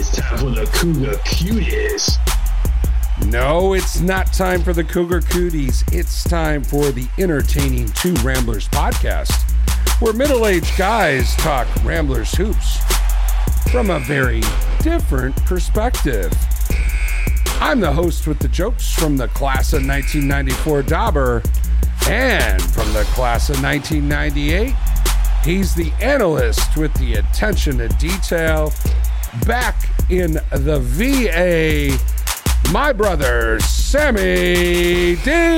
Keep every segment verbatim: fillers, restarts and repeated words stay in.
It's time for the Cougar Cuties. No, it's not time for the Cougar Cooties. It's time for the entertaining Two Ramblers podcast, where middle-aged guys talk Ramblers hoops from a very different perspective. I'm the host with the jokes from the class of nineteen ninety-four Dauber, and from the class of nineteen ninety-eight, he's the analyst with the attention to detail. Back in the V A, my brother, Sammy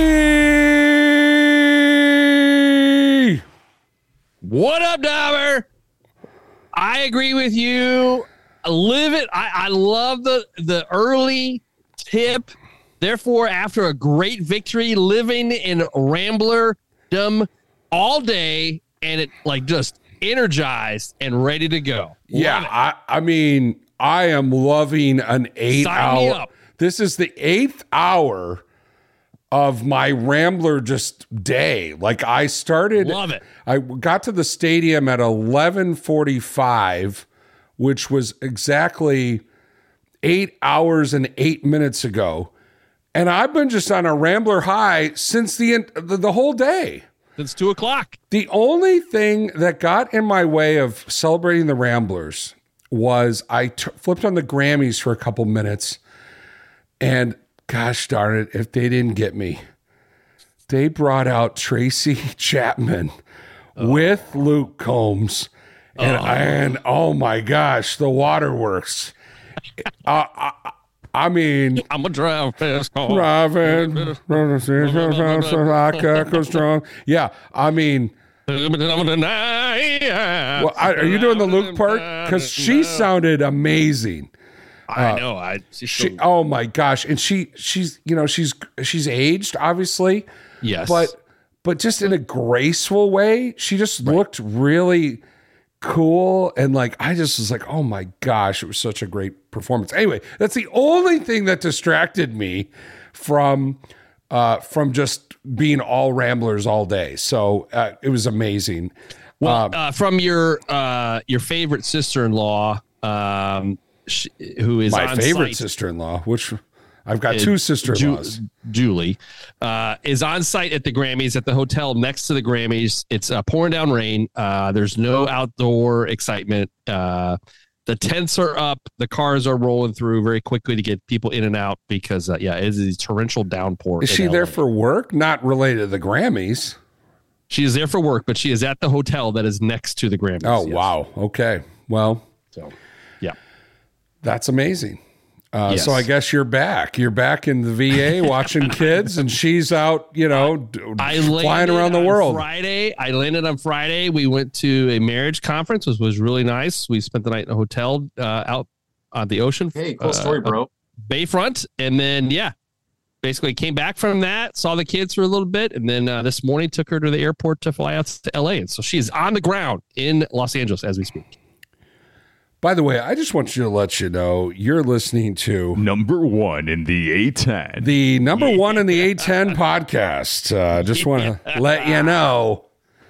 D. What up, Dauber? I agree with you. I live it. I, I love the, the early tip. Therefore, after a great victory, living in Ramblerdom all day, and it like just energized and ready to go. Love Yeah, it. I, I mean, I am loving an eight Sign me hour. up. This is the eighth hour of my Rambler just day. Like I started, Love it. I got to the stadium at eleven forty-five, which was exactly eight hours and eight minutes ago. And I've been just on a Rambler high since the, the, the whole day. It's two o'clock. The only thing that got in my way of celebrating the Ramblers was I t- flipped on the Grammys for a couple minutes, and gosh darn it, if they didn't get me, they brought out Tracy Chapman oh. with Luke Combs, and, oh. and oh my gosh, the waterworks. uh, I, I mean, I'm a drive fast car. Driving, echoes strong. Yeah, I mean, well, I, are you doing the Luke part? Because she sounded amazing. I Uh, know. I she, so, oh my gosh, and she, she's, you know, she's, she's aged, obviously. yes, but, but just in a graceful way. She just right. looked really cool, and like I just was like, oh my gosh, it was such a great performance. Anyway, that's the only thing that distracted me from uh from just being all Ramblers all day. So uh, it was amazing. Well, um, uh, from your uh your favorite sister-in-law, um she, who is my on favorite site, sister-in-law, which I've got uh, two sister-in-laws. Ju- Julie uh, is on site at the Grammys at the hotel next to the Grammys. It's uh, pouring down rain. Uh, there's no outdoor excitement. Uh, the tents are up. The cars are rolling through very quickly to get people in and out because, uh, yeah, it is a torrential downpour. Is she L A. there for work? Not related to the Grammys. She is there for work, but she is at the hotel that is next to the Grammys. Oh, yes. wow. Okay. Well, so yeah, that's amazing. Uh, yes. So I guess you're back. You're back in the V A watching kids, and she's out, you know, I flying around the on world. Friday, I landed on Friday. We went to a marriage conference, which was really nice. We spent the night in a hotel uh, out on the ocean. Hey, cool story, bro. Uh, Bayfront, and then yeah, basically came back from that, saw the kids for a little bit, and then uh, this morning took her to the airport to fly out to L A. And so she's on the ground in Los Angeles as we speak. By the way, I just want you to let you know you're listening to number one in the A ten. The number one in the A ten podcast. Uh, just want to let you know.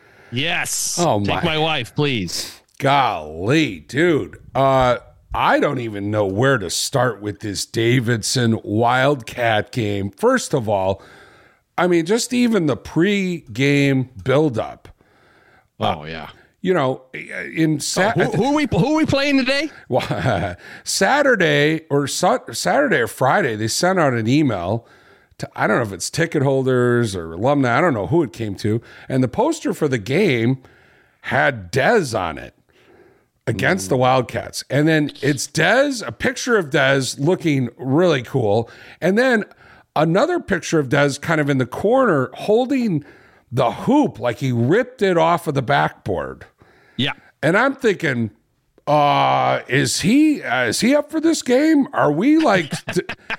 Yes. Oh, Take my. my wife, please. Golly, dude. Uh, I don't even know where to start with this Davidson Wildcat game. First of all, I mean, just even the pre-game buildup. Oh, uh, yeah. You know, in Sa- oh, who, who are we who are we playing today? Well, Saturday or Saturday or Friday, they sent out an email to, I don't know if it's ticket holders or alumni, I don't know who it came to, and the poster for the game had Dez on it against mm. the Wildcats, and then it's Dez, a picture of Dez looking really cool, and then another picture of Dez kind of in the corner holding the hoop like he ripped it off of the backboard. Yeah. And I'm thinking, uh, is he uh, is he up for this game? Are we like t-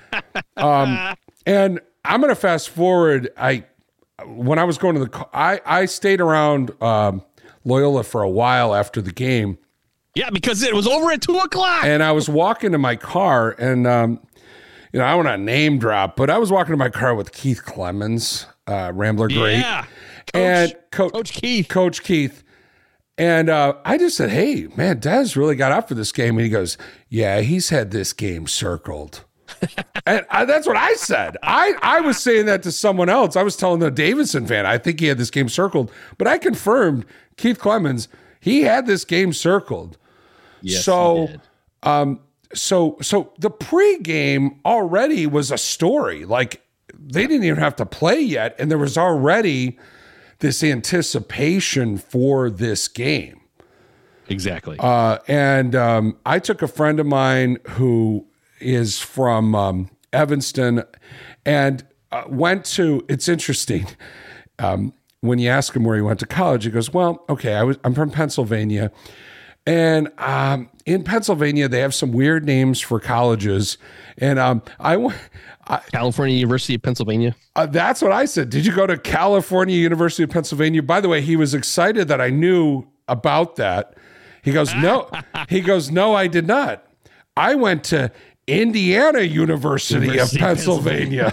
um and I'm going to fast forward. I when I was going to the I I stayed around um, Loyola for a while after the game. Yeah, because it was over at two o'clock. And I was walking to my car, and um, you know, I want to name drop, but I was walking to my car with Keith Clemens, uh, Rambler great. Yeah. Coach, and Co- Coach Keith. Coach Keith. And uh, I just said, hey, man, Des really got up for this game. And he goes, yeah, he's had this game circled. And I, that's what I said. I, I was saying that to someone else. I was telling the Davidson fan, I think he had this game circled. But I confirmed Keith Clemens, he had this game circled. Yes, so, he did. um, so, so the pregame already was a story. Like, they didn't even have to play yet. And there was already this anticipation for this game. Exactly. Uh, and um, I took a friend of mine who is from um, Evanston and uh, went to, it's interesting. Um, when you ask him where he went to college, he goes, well, okay, I was, I'm from Pennsylvania. And um, in Pennsylvania, they have some weird names for colleges. And um, I went... California University of Pennsylvania. Uh, that's what I said. Did you go to California University of Pennsylvania? By the way, he was excited that I knew about that. He goes, no. He goes, no, I did not. I went to Indiana University, University of Pennsylvania.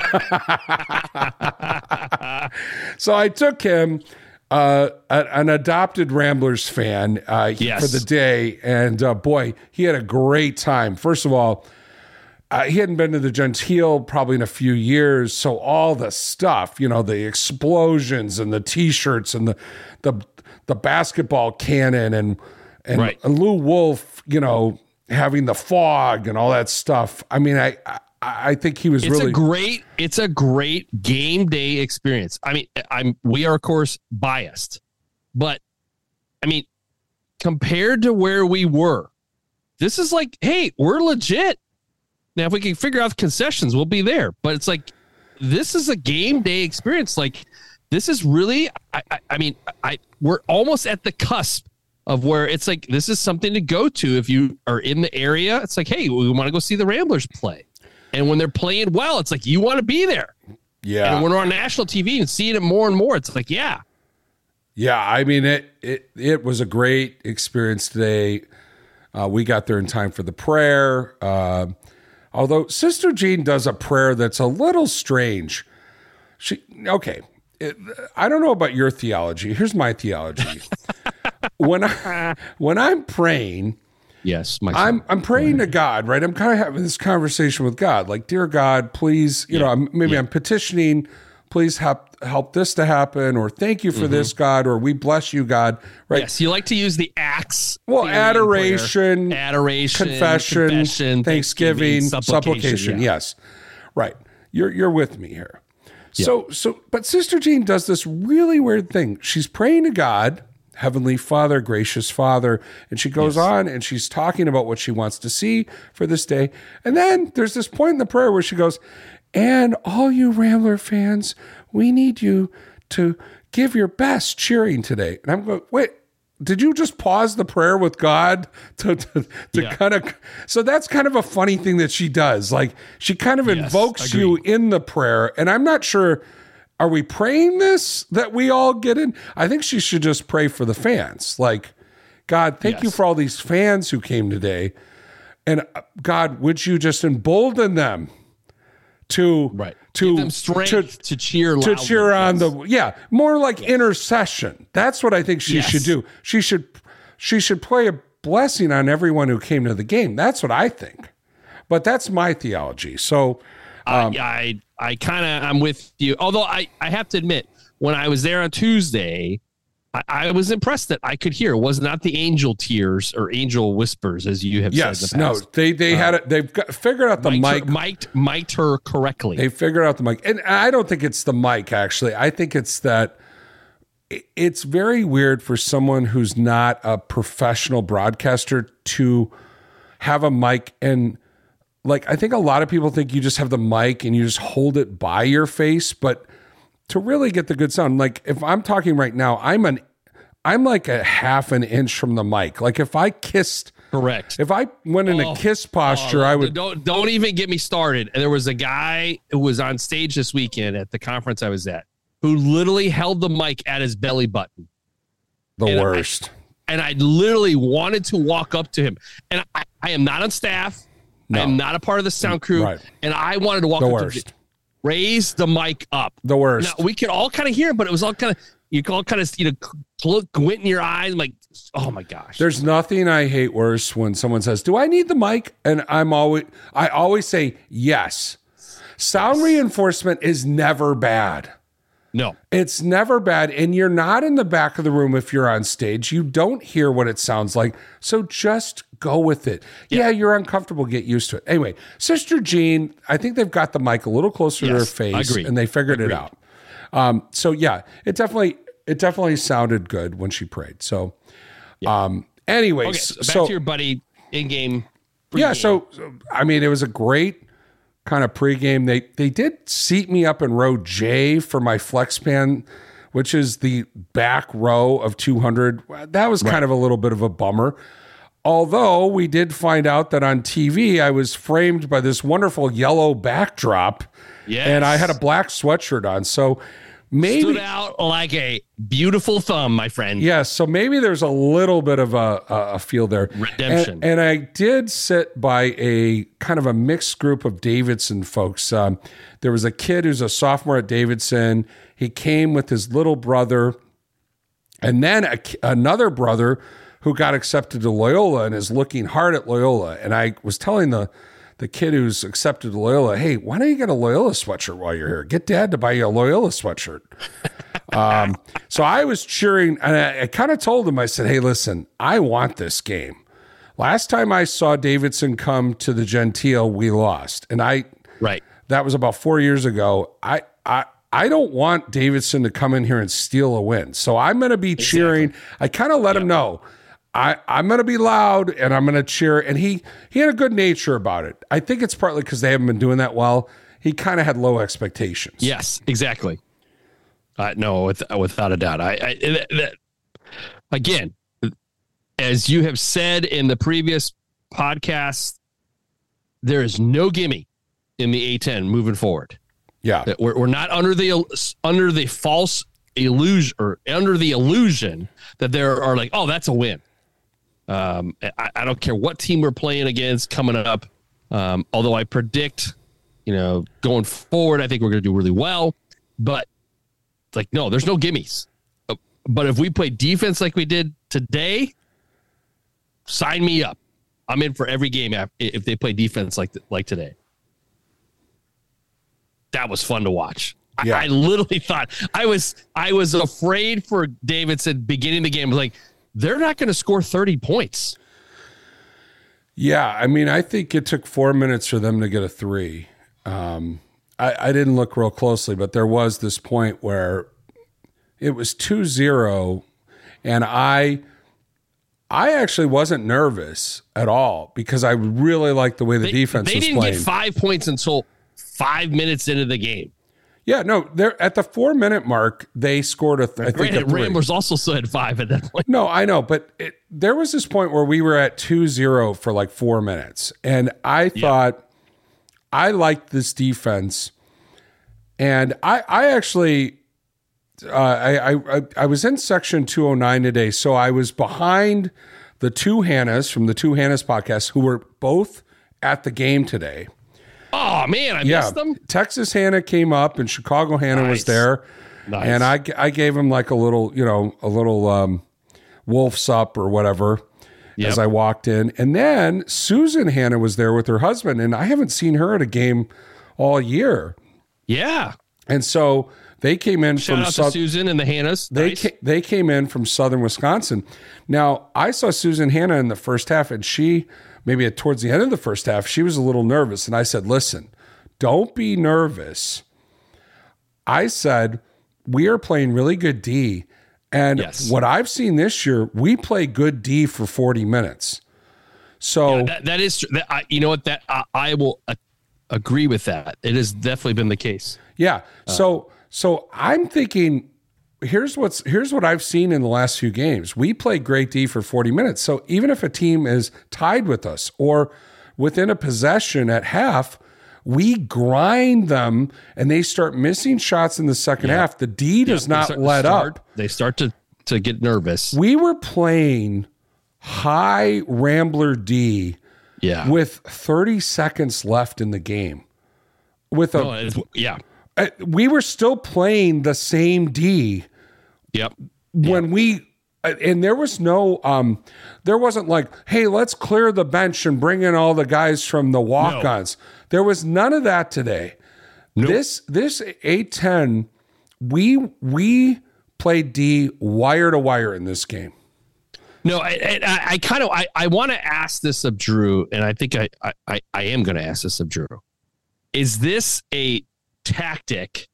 Pennsylvania. So I took him, uh, an adopted Ramblers fan, uh, yes. for the day. And uh, boy, he had a great time. First of all, Uh, he hadn't been to the Gentile probably in a few years, so all the stuff, you know, the explosions and the T-shirts and the the the basketball cannon and and right. Lou Wolf, you know, having the fog and all that stuff. I mean, I I, I think he was it's really a great. It's a great game day experience. I mean, I'm we are of course biased, but I mean, compared to where we were, this is like, hey, we're legit. Now, if we can figure out the concessions, we'll be there. But it's like, this is a game day experience. Like, this is really, I, I, I mean, I we're almost at the cusp of where it's like, this is something to go to if you are in the area. It's like, hey, we want to go see the Ramblers play. And when they're playing well, it's like, you want to be there. Yeah. And when we're on national T V and seeing it more and more, it's like, yeah. Yeah, I mean, it it, it was a great experience today. Uh, we got there in time for the prayer. Uh, Although Sister Jean does a prayer that's a little strange. She okay. It, I don't know about your theology. Here's my theology. when I when I'm praying, yes, my I'm I'm praying to God, right? I'm kind of having this conversation with God, like, dear God, please, you yeah. know, I'm, maybe yeah. I'm petitioning, please help help this to happen, or thank you for mm-hmm. this, God, or we bless you, God. Right? Yes, you like to use the acts. Well, adoration, adoration, confession, confession Thanksgiving, Thanksgiving supplication. supplication. Yeah. Yes, right. You're you're with me here. So yeah. so, but Sister Jean does this really weird thing. She's praying to God, Heavenly Father, gracious Father, and she goes yes. on and she's talking about what she wants to see for this day. And then there's this point in the prayer where she goes, and all you Rambler fans, we need you to give your best cheering today. And I'm going, wait, did you just pause the prayer with God to to, to yeah. kind of, so that's kind of a funny thing that she does. Like, she kind of yes, invokes agreed. you in the prayer. And I'm not sure, are we praying this that we all get in? I think she should just pray for the fans. Like, God, thank yes. you for all these fans who came today. And God, would you just embolden them to right. to give them strength to, to cheer to loudly. cheer on yes. the yeah more like yes. intercession. That's what I think she yes. should do. She should she should play a blessing on everyone who came to the game. That's what I think. But that's my theology. So um, I I, I kind of I'm with you. Although I I have to admit, when I was there on Tuesday, I, I was impressed that I could hear. It was not the angel tears or angel whispers, as you have yes, said in the past. no, they they uh, had it. They've got, figured out the mic, her, mic'd, mic'd her correctly. They figured out the mic, and I don't think it's the mic. Actually, I think it's that. It's very weird for someone who's not a professional broadcaster to have a mic, and like, I think a lot of people think you just have the mic and you just hold it by your face, but to really get the good sound, like if I'm talking right now, I'm an, I'm like a half an inch from the mic. Like if I kissed, correct. If I went in oh, a kiss posture, oh, I would. Don't don't even get me started. And there was a guy who was on stage this weekend at the conference I was at, who literally held the mic at his belly button. The and worst. I, and I literally wanted to walk up to him. And I, I am not on staff. No. I am not a part of the sound crew. Right. And I wanted to walk the up worst. to him. Raise the mic up. The worst. Now, we could all kind of hear him, but it was all kind of, you call kind of, you know, look, glint in your eyes. I'm like, oh my gosh. There's nothing I hate worse when someone says, do I need the mic? And I'm always, I always say yes. Sound yes. reinforcement is never bad. No, it's never bad. And you're not in the back of the room if you're on stage. You don't hear what it sounds like. So just go with it. Yeah, yeah you're uncomfortable. Get used to it. Anyway, Sister Jean, I think they've got the mic a little closer yes, to their face agreed. and they figured agreed. it out. Um, so yeah, it definitely, it definitely sounded good when she prayed. So, yeah. um, anyways, okay, so back so, to your buddy in game. Yeah. So, I mean, it was a great kind of pregame. They they did seat me up in row J for my flex pan, which is the back row of two hundred. That was right. kind of a little bit of a bummer. Although we did find out that on T V, I was framed by this wonderful yellow backdrop, yes. and I had a black sweatshirt on. So maybe stood out like a beautiful thumb, my friend. Yes. Yeah, so maybe there's a little bit of a, a feel there. Redemption. And, and I did sit by a kind of a mixed group of Davidson folks. Um, there was a kid who's a sophomore at Davidson. He came with his little brother, and then a, another brother who got accepted to Loyola and is looking hard at Loyola. And I was telling the the kid who's accepted to Loyola, hey, why don't you get a Loyola sweatshirt while you're here? Get dad to buy you a Loyola sweatshirt. um, so I was cheering, and I, I kind of told him, I said, hey, listen, I want this game. Last time I saw Davidson come to the Gentile, we lost. And I, right. that was about four years ago. I, I, I don't want Davidson to come in here and steal a win. So I'm going to be exactly. cheering. I kind of let yep. him know. I, I'm going to be loud and I'm going to cheer. And he, he had a good nature about it. I think it's partly because they haven't been doing that well. He kind of had low expectations. Yes, exactly. Uh, no, with, without a doubt. I, I that, again, as you have said in the previous podcast, there is no gimme in the A ten moving forward. Yeah, we're, we're not under the under the false illusion or under the illusion that there are like, oh, that's a win. Um, I, I don't care what team we're playing against coming up. Um, although I predict, you know, going forward, I think we're going to do really well. But like, no, there's no gimmies. But if we play defense like we did today, sign me up. I'm in for every game if they play defense like like today. That was fun to watch. Yeah. I, I literally thought I was I was afraid for Davidson beginning the game. Like, they're not going to score thirty points. Yeah, I mean, I think it took four minutes for them to get a three. Um, I, I didn't look real closely, but there was this point where it was two zero, and I I actually wasn't nervous at all because I really liked the way the they, defense they was didn't playing. get five points until five minutes into the game. Yeah, no, they're at the four minute mark. They scored a. Th- I think a three. Ramblers also still had five at that point. No, I know, but it, there was this point where we were at two zero for like four minutes, and I thought yeah. I liked this defense, and I, I actually, uh, I, I, I was in section two oh nine today, so I was behind the two Hannahs from the Two Hannahs podcast who were both at the game today. Oh man, I yeah. missed them. Texas Hannah came up and Chicago Hannah nice. was there. Nice. And I, I gave him like a little, you know, a little um, wolf's up or whatever yep. as I walked in. And then Susan Hannah was there with her husband, and I haven't seen her at a game all year. Yeah. And so they came in Shout from out to Susan and the Hannahs. They nice. ca- they came in from southern Wisconsin. Now, I saw Susan Hannah in the first half, and she maybe towards the end of the first half, she was a little nervous. And I said, listen, don't be nervous. I said, we are playing really good D. And yes. what I've seen this year, we play good D for forty minutes. So yeah, that, that is, that, I, you know what, that I, I will uh, agree with that. It has definitely been the case. Yeah. Uh, so, so I'm thinking, here's what's here's what I've seen in the last few games. We play great D for forty minutes. So even if a team is tied with us or within a possession at half, we grind them and they start missing shots in the second yeah. half. The D does yeah, not let start, up. They start to, to get nervous. We were playing high Rambler D yeah. with thirty seconds left in the game. With a no, yeah. we were still playing the same D Yep. When yep. we, and there was no, um, there wasn't like, hey, let's clear the bench and bring in all the guys from the walk-ons. No. There was none of that today. Nope. This this A ten, we we played D wire to wire in this game. No, I, I, I kind of I, I want to ask this of Drew, and I think I I, I am going to ask this of Drew. Is this a tactic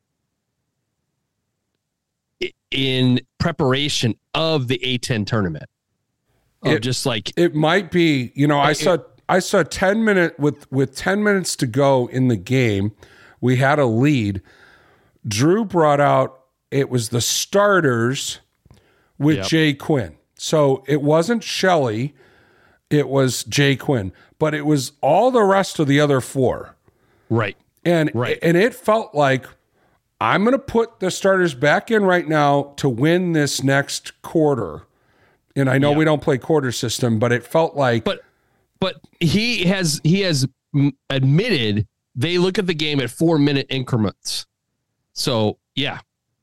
in preparation of the A ten tournament? Of it, just like it might be, you know, I it, saw I saw ten minute with with ten minutes to go in the game. We had a lead. Drew brought out, it was the starters with yep. Jay Quinn. So it wasn't Shelley, it was Jay Quinn, but it was all the rest of the other four. Right. And right. and it felt like I'm going to put the starters back in right now to win this next quarter. And I know yep. we don't play quarter system, but it felt like But but he has he has admitted they look at the game at four minute increments. So yeah,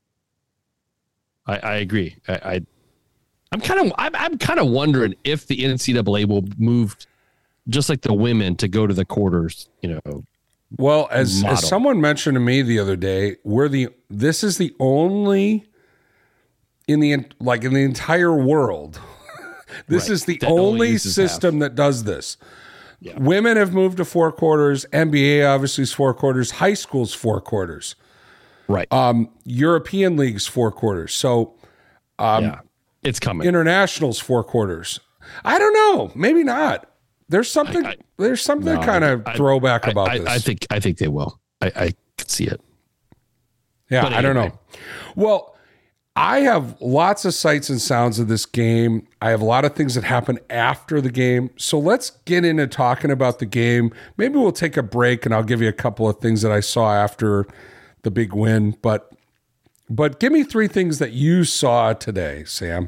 I, I agree. I, I I'm kind of I'm, I'm kind of wondering if the N C double A will move just like the women to go to the quarters. You know, well as model. as someone mentioned to me the other day, we're the this is the only in the like in the entire world. This right. is the that only, only system half. that does this. Yeah. Women have moved to four quarters. N B A obviously is four quarters. High school's four quarters. Right. Um, European leagues four quarters. So, um, yeah, it's coming. International's four quarters. I don't know. Maybe not. There's something. I, I, there's something no, kind of throwback I, about I, this. I think. I think they will. I, I can see it. Yeah, anyway. I don't know. Well. I have lots of sights and sounds of this game. I have a lot of things that happen after the game. So let's get into talking about the game. Maybe we'll take a break and I'll give you a couple of things that I saw after the big win. But but give me three things that you saw today, Sam.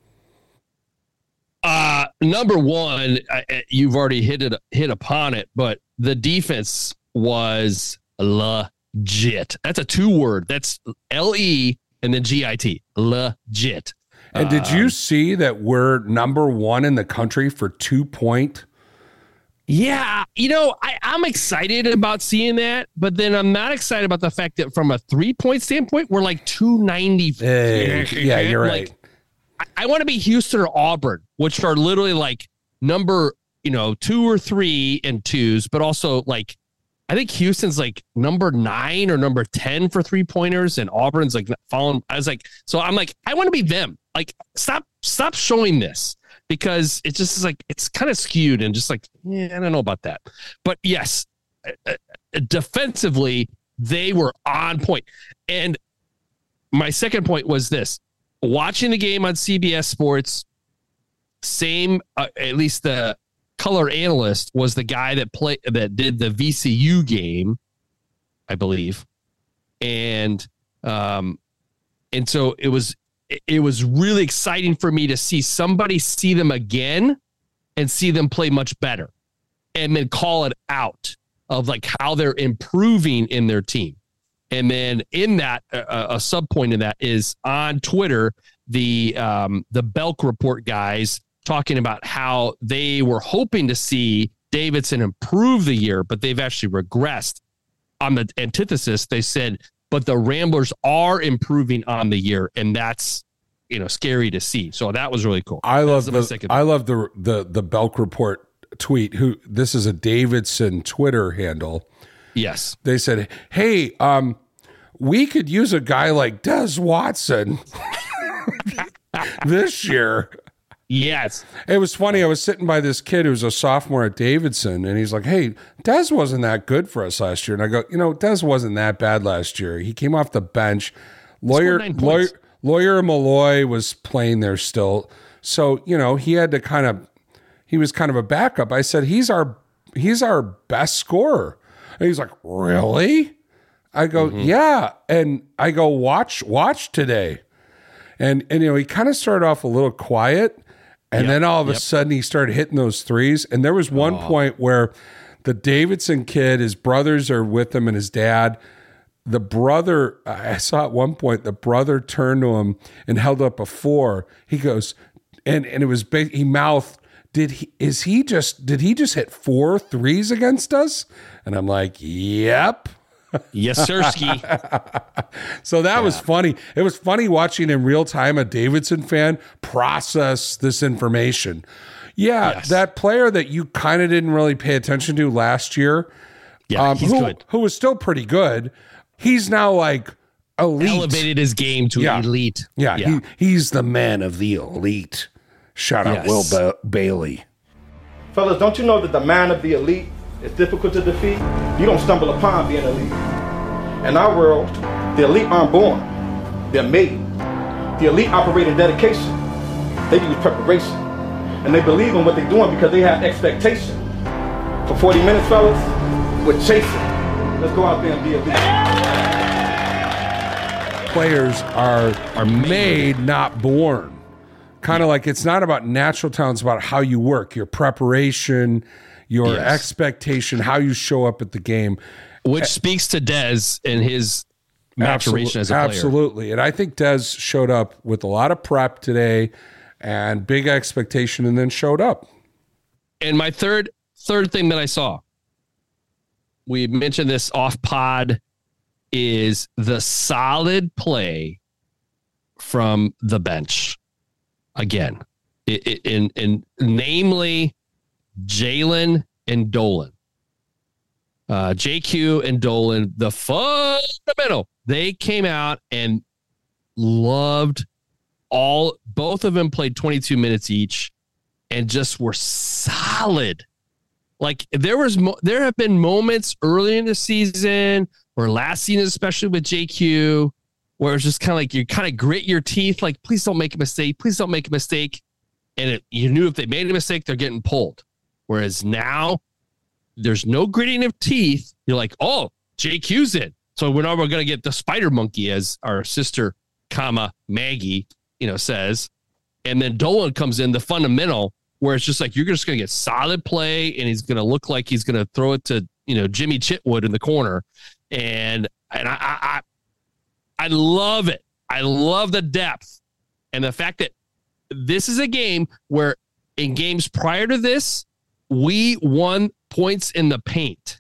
Uh, number one, I, you've already hit it hit upon it, but the defense was legit. That's a two word. That's L E and then G I T, legit. And did you see that we're number one in the country for two point? Yeah, you know, I, I'm excited about seeing that, but then I'm not excited about the fact that from a three point standpoint, we're like two ninety. Hey, yeah, you're right. Like, I, I want to be Houston or Auburn, which are literally like number, you know, two or three and twos, but also like, I think Houston's like number nine or number ten for three pointers, and Auburn's like following. I was like, so I'm like, I want to be them. Like, stop, stop showing this because it just is like, it's kind of skewed and just like, yeah, I don't know about that. But yes, uh, defensively, they were on point. And my second point was this: watching the game on C B S Sports, same, uh, at least the color analyst was the guy that played that did the V C U game, I believe, and um, and so it was it was really exciting for me to see somebody see them again and see them play much better, and then call it out of like how they're improving in their team, and then in that uh, a sub point in that is on Twitter the um, the Belk Report guys talking about how they were hoping to see Davidson improve the year, but they've actually regressed. On the antithesis, they said, but the Ramblers are improving on the year, and that's, you know, scary to see. So that was really cool. I love the I love the the the Belk Report tweet. Who this is a Davidson Twitter handle. Yes, they said, "Hey, um, we could use a guy like Des Watson this year." Yes. It was funny. I was sitting by this kid who was a sophomore at Davidson, and he's like, hey, Des wasn't that good for us last year. And I go, you know, Des wasn't that bad last year. He came off the bench. Lawyer, lawyer, lawyer Malloy was playing there still. So, you know, he had to kind of, he was kind of a backup. I said, he's our, he's our best scorer. And he's like, really? I go, mm-hmm. yeah. And I go, watch, watch today. And, and, you know, he kind of started off a little quiet. And yep, then all of a yep. sudden he started hitting those threes. And there was one oh. point where the Davidson kid, his brothers are with him and his dad, the brother, I saw at one point, the brother turned to him and held up a four. He goes, and, and it was big. He mouthed, did he, is he just, did he just hit four threes against us? And I'm like, yep. Yes, sirski. So that Yeah. was funny. It was funny watching in real time a Davidson fan process this information. Yeah, Yes. that player that you kind of didn't really pay attention to last year, Yeah, um, he's who, good. who was still pretty good, he's now like elite. Elevated his game to Yeah. elite. Yeah, He, he's the man of the elite. Shout out Yes. Will ba- Bailey. Fellas, don't you know that the man of the elite is difficult to defeat? You don't stumble upon being elite. In our world, the elite aren't born, they're made. The elite operate in dedication. They use preparation. And they believe in what they're doing because they have expectation. For forty minutes, fellas, we're chasing. Let's go out there and be elite. Players are are made, not born. Kind of like it's not about natural talent, it's about how you work, your preparation, your Yes. expectation, how you show up at the game. Which speaks to Dez and his maturation Absolute- as a player. Absolutely. And I think Dez showed up with a lot of prep today and big expectation and then showed up. And my third third thing that I saw, we mentioned this off pod, is the solid play from the bench. Again, it, it, in, in namely Jalen and Dolan. Uh, J Q and Dolan, the fundamental, they came out and loved all, both of them played twenty-two minutes each and just were solid. Like there was, mo- there have been moments early in the season or last season, especially with J Q, where it's just kind of like you kind of grit your teeth, like, please don't make a mistake. Please don't make a mistake. And it, you knew if they made a mistake, they're getting pulled. Whereas now there's no gritting of teeth. You're like, oh, J Q's in. So we're not going to get the spider monkey, as our sister, comma, Maggie, you know, says. And then Dolan comes in, the fundamental, where it's just like, you're just going to get solid play and he's going to look like he's going to throw it to, you know, Jimmy Chitwood in the corner. And, and I, I, I, I love it. I love the depth and the fact that this is a game where in games prior to this, we won points in the paint.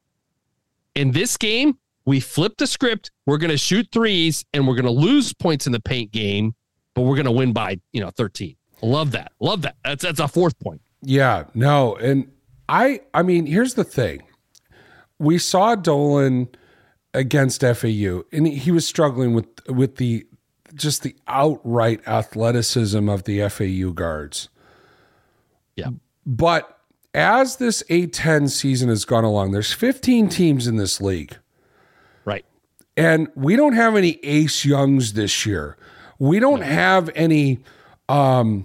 In this game, we flipped the script. We're going to shoot threes and we're going to lose points in the paint game, but we're going to win by, you know, thirteen. Love that. Love that. That's that's a fourth point. Yeah, no. And I, I mean, here's the thing. We saw Dolan against F A U and he was struggling with, with the, just the outright athleticism of the F A U guards. Yeah. But as this A ten season has gone along, there's fifteen teams in this league. Right. And we don't have any Ace Youngs this year. We don't have any, um,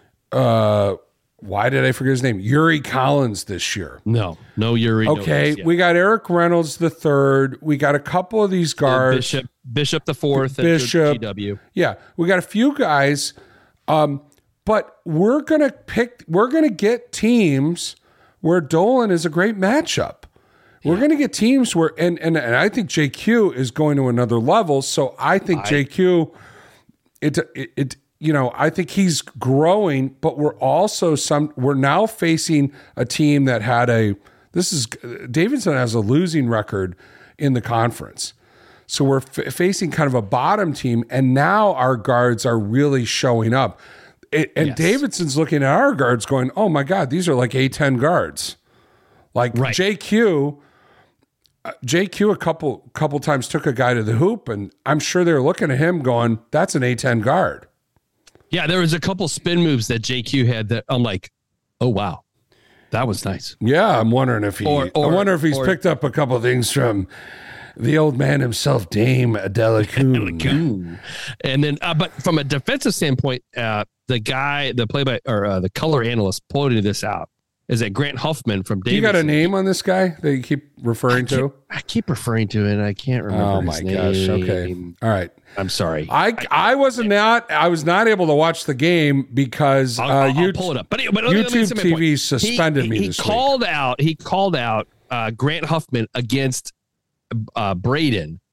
uh, why did I forget his name? Yuri Collins this year. No, no Yuri. Okay, no, yeah. we got Eric Reynolds the third. We got a couple of these guards. Bishop, Bishop the fourth, Bishop. at G W. Yeah, we got a few guys, um, but we're gonna pick. We're gonna get teams where Dolan is a great matchup. We're gonna get teams where, and and and I think J Q is going to another level. So I think I- J Q, it, it it you know I think he's growing, but we're also some. We're now facing a team that had a. This is Davidson has a losing record in the conference. So we're f- facing kind of a bottom team, and now our guards are really showing up. It, and Yes. Davidson's looking at our guards going, oh my God, these are like A ten guards. Like Right. J Q, uh, J Q a couple couple times took a guy to the hoop, and I'm sure they're looking at him going, that's an A ten guard. Yeah, there was a couple spin moves that J Q had that I'm like, oh, wow, that was nice. Yeah, I'm wondering if he, Or- or- I wonder if he's or- picked up a couple things from the old man himself, Dame Adelacoon. And then, uh, but from a defensive standpoint, uh, the guy, the play by or uh, the color analyst pointed this out is that Grant Huffman from Davidson. You got a name on this guy that you keep referring to? I keep referring to it. I can't remember. Oh his my gosh. name. Okay. All right. I'm sorry. I I was not I was not able to watch the game because I'll, uh, I'll, you I'll pull it up. But, but let me- let me YouTube say my T V point. suspended he, me He this week. called out. He called out uh, Grant Huffman against uh, Braden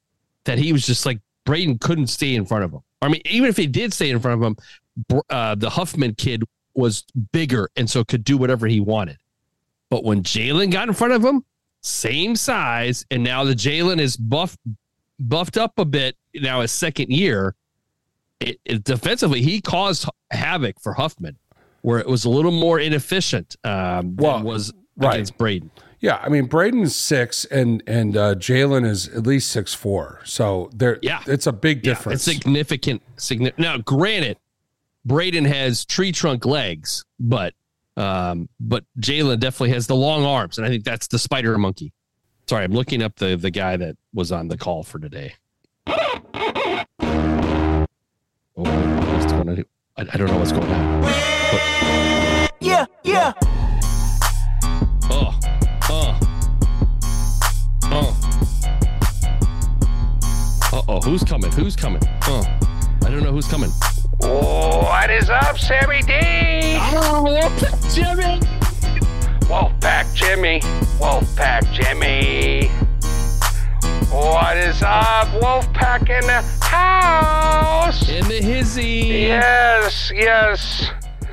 that he was just like Braden couldn't stay in front of him. I mean, even if he did stay in front of him, uh, the Huffman kid was bigger and so could do whatever he wanted. But when Jalen got in front of him, same size, and now the Jalen is buffed buffed up a bit now his second year. It, it defensively, he caused havoc for Huffman, where it was a little more inefficient um, Well, than was right. against Braden. Yeah, I mean Braden's six and and uh, Jalen is at least six four. So there, Yeah. it's a big Yeah, difference. it's significant. Significant. Now, granted, Braden has tree trunk legs, but um, but Jalen definitely has the long arms, and I think that's the spider monkey. Sorry, I'm looking up the the guy that was on the call for today. Oh, what's going on? I, I don't know what's going on. But, Yeah, yeah. oh, oh, oh. Uh oh, who's coming? Who's coming? Oh, I don't know who's coming. What is up, Sammy D? Oh, Jimmy. Wolfpack Jimmy. Wolfpack Jimmy. What is up, Wolfpack in the house? In the hizzy. Yes, yes.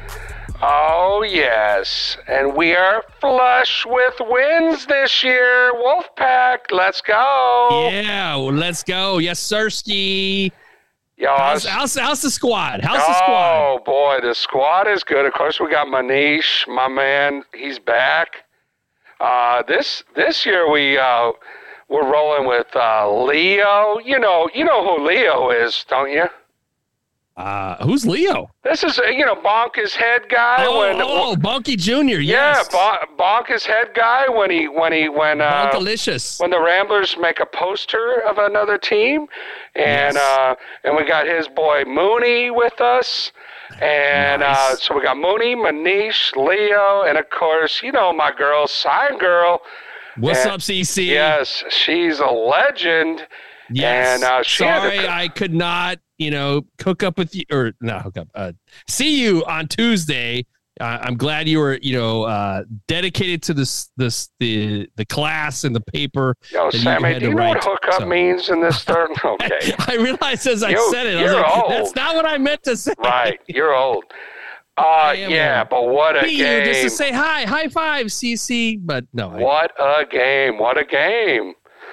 Oh, yes. And we are flush with wins this year. Wolfpack, let's go. Yeah, well, let's go. Yes, Sirski. Yo, I How's, was- how's, how's the squad? How's the squad? Oh, boy, the squad is good. Of course, we got Manish, my man. He's back. Uh, this this year, we, uh, we're rolling with uh, Leo. You know, you know who Leo is, don't you? Uh, who's Leo? This is, uh, you know, Bonka's head guy. Oh, when, oh Bonky Junior Yeah, Yes. bon- Bonka's head guy when he when he when uh, Bonkalicious. when the Ramblers make a poster of another team, and Yes. uh, and we got his boy Mooney with us, and uh, Nice. so we got Mooney, Manish, Leo, and of course, you know my girl, Sign Girl. What's And- up, C C? Yes, she's a legend. Yes. And uh, she had to Sorry, co- I could not, you know, hook up with you or not hook up. Uh, see you on Tuesday. Uh, I'm glad you were, you know, uh, dedicated to this, this, the, the class and the paper. Yo, that you Sammy, had do to you know what write, hookup so. means in this third? Okay. I realized as I You- said it, I was you're like, old. that's not what I meant to say. Right, you're old. Uh, am yeah, old. but what a Be you game. just to say hi, high five, C C. But no, I, What a game. What a game.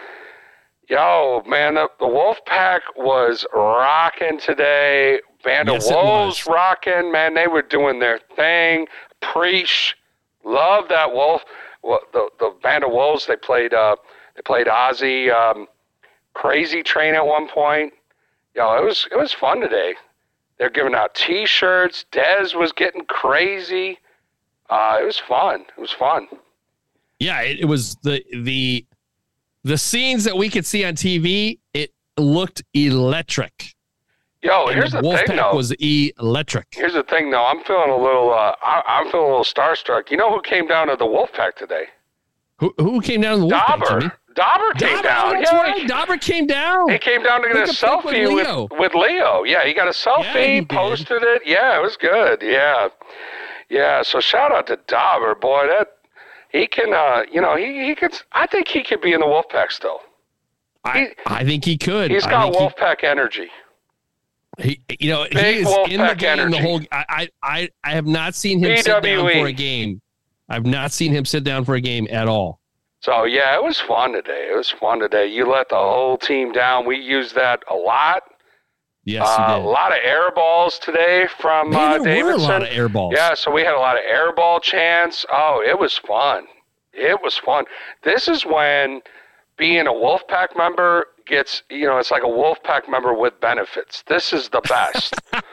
Yo, man, the, the Wolfpack was rocking today. Band Yes, of it Wolves was. rocking. Man, they were doing their thing. Preach. Love that Wolf. Well, the, the Band of Wolves, they played uh, they played Ozzy um, Crazy Train at one point. Yo, it was it was fun today. They're giving out T-shirts. Dez was getting crazy. Uh, it was fun. It was fun. yeah, it, it was the the the scenes that we could see on T V. It looked electric. Yo, And here's the, Wolfpack thing, though. was electric. Here's the thing, though. I'm feeling a little. Uh, I, I'm feeling a little starstruck. You know who came down to the Wolfpack today? Who who came down to the Wolfpack, Dauber. Jimmy? Dauber came Dauber, down. oh, that's yeah, right. he, Dauber came down. he came down to get a Took a pic with selfie with Leo. with Leo. Yeah, he got a selfie, Yeah, he did. posted it. Yeah, it was good. Yeah, yeah. So shout out to Dauber, boy. That he can. Uh, you know, he he could. I think he could be in the Wolfpack still. I, I think he could. He's I got think Wolfpack energy. He, he, you know, Big he is in the Wolfpack game energy. the whole. I, I, I, I have not seen him sit down B W E. for a game. I've not seen him sit down for a game at all. So yeah, it was fun today. It was fun today. You let the whole team down. We used that a lot. Yes, Uh, he a did. lot of air balls today from Man, uh, there were a Davidson. lot of air balls. Yeah, so we had a lot of air ball chants. Oh, it was fun. It was fun. This is when being a Wolfpack member gets, you know, it's like a Wolfpack member with benefits. This is the best.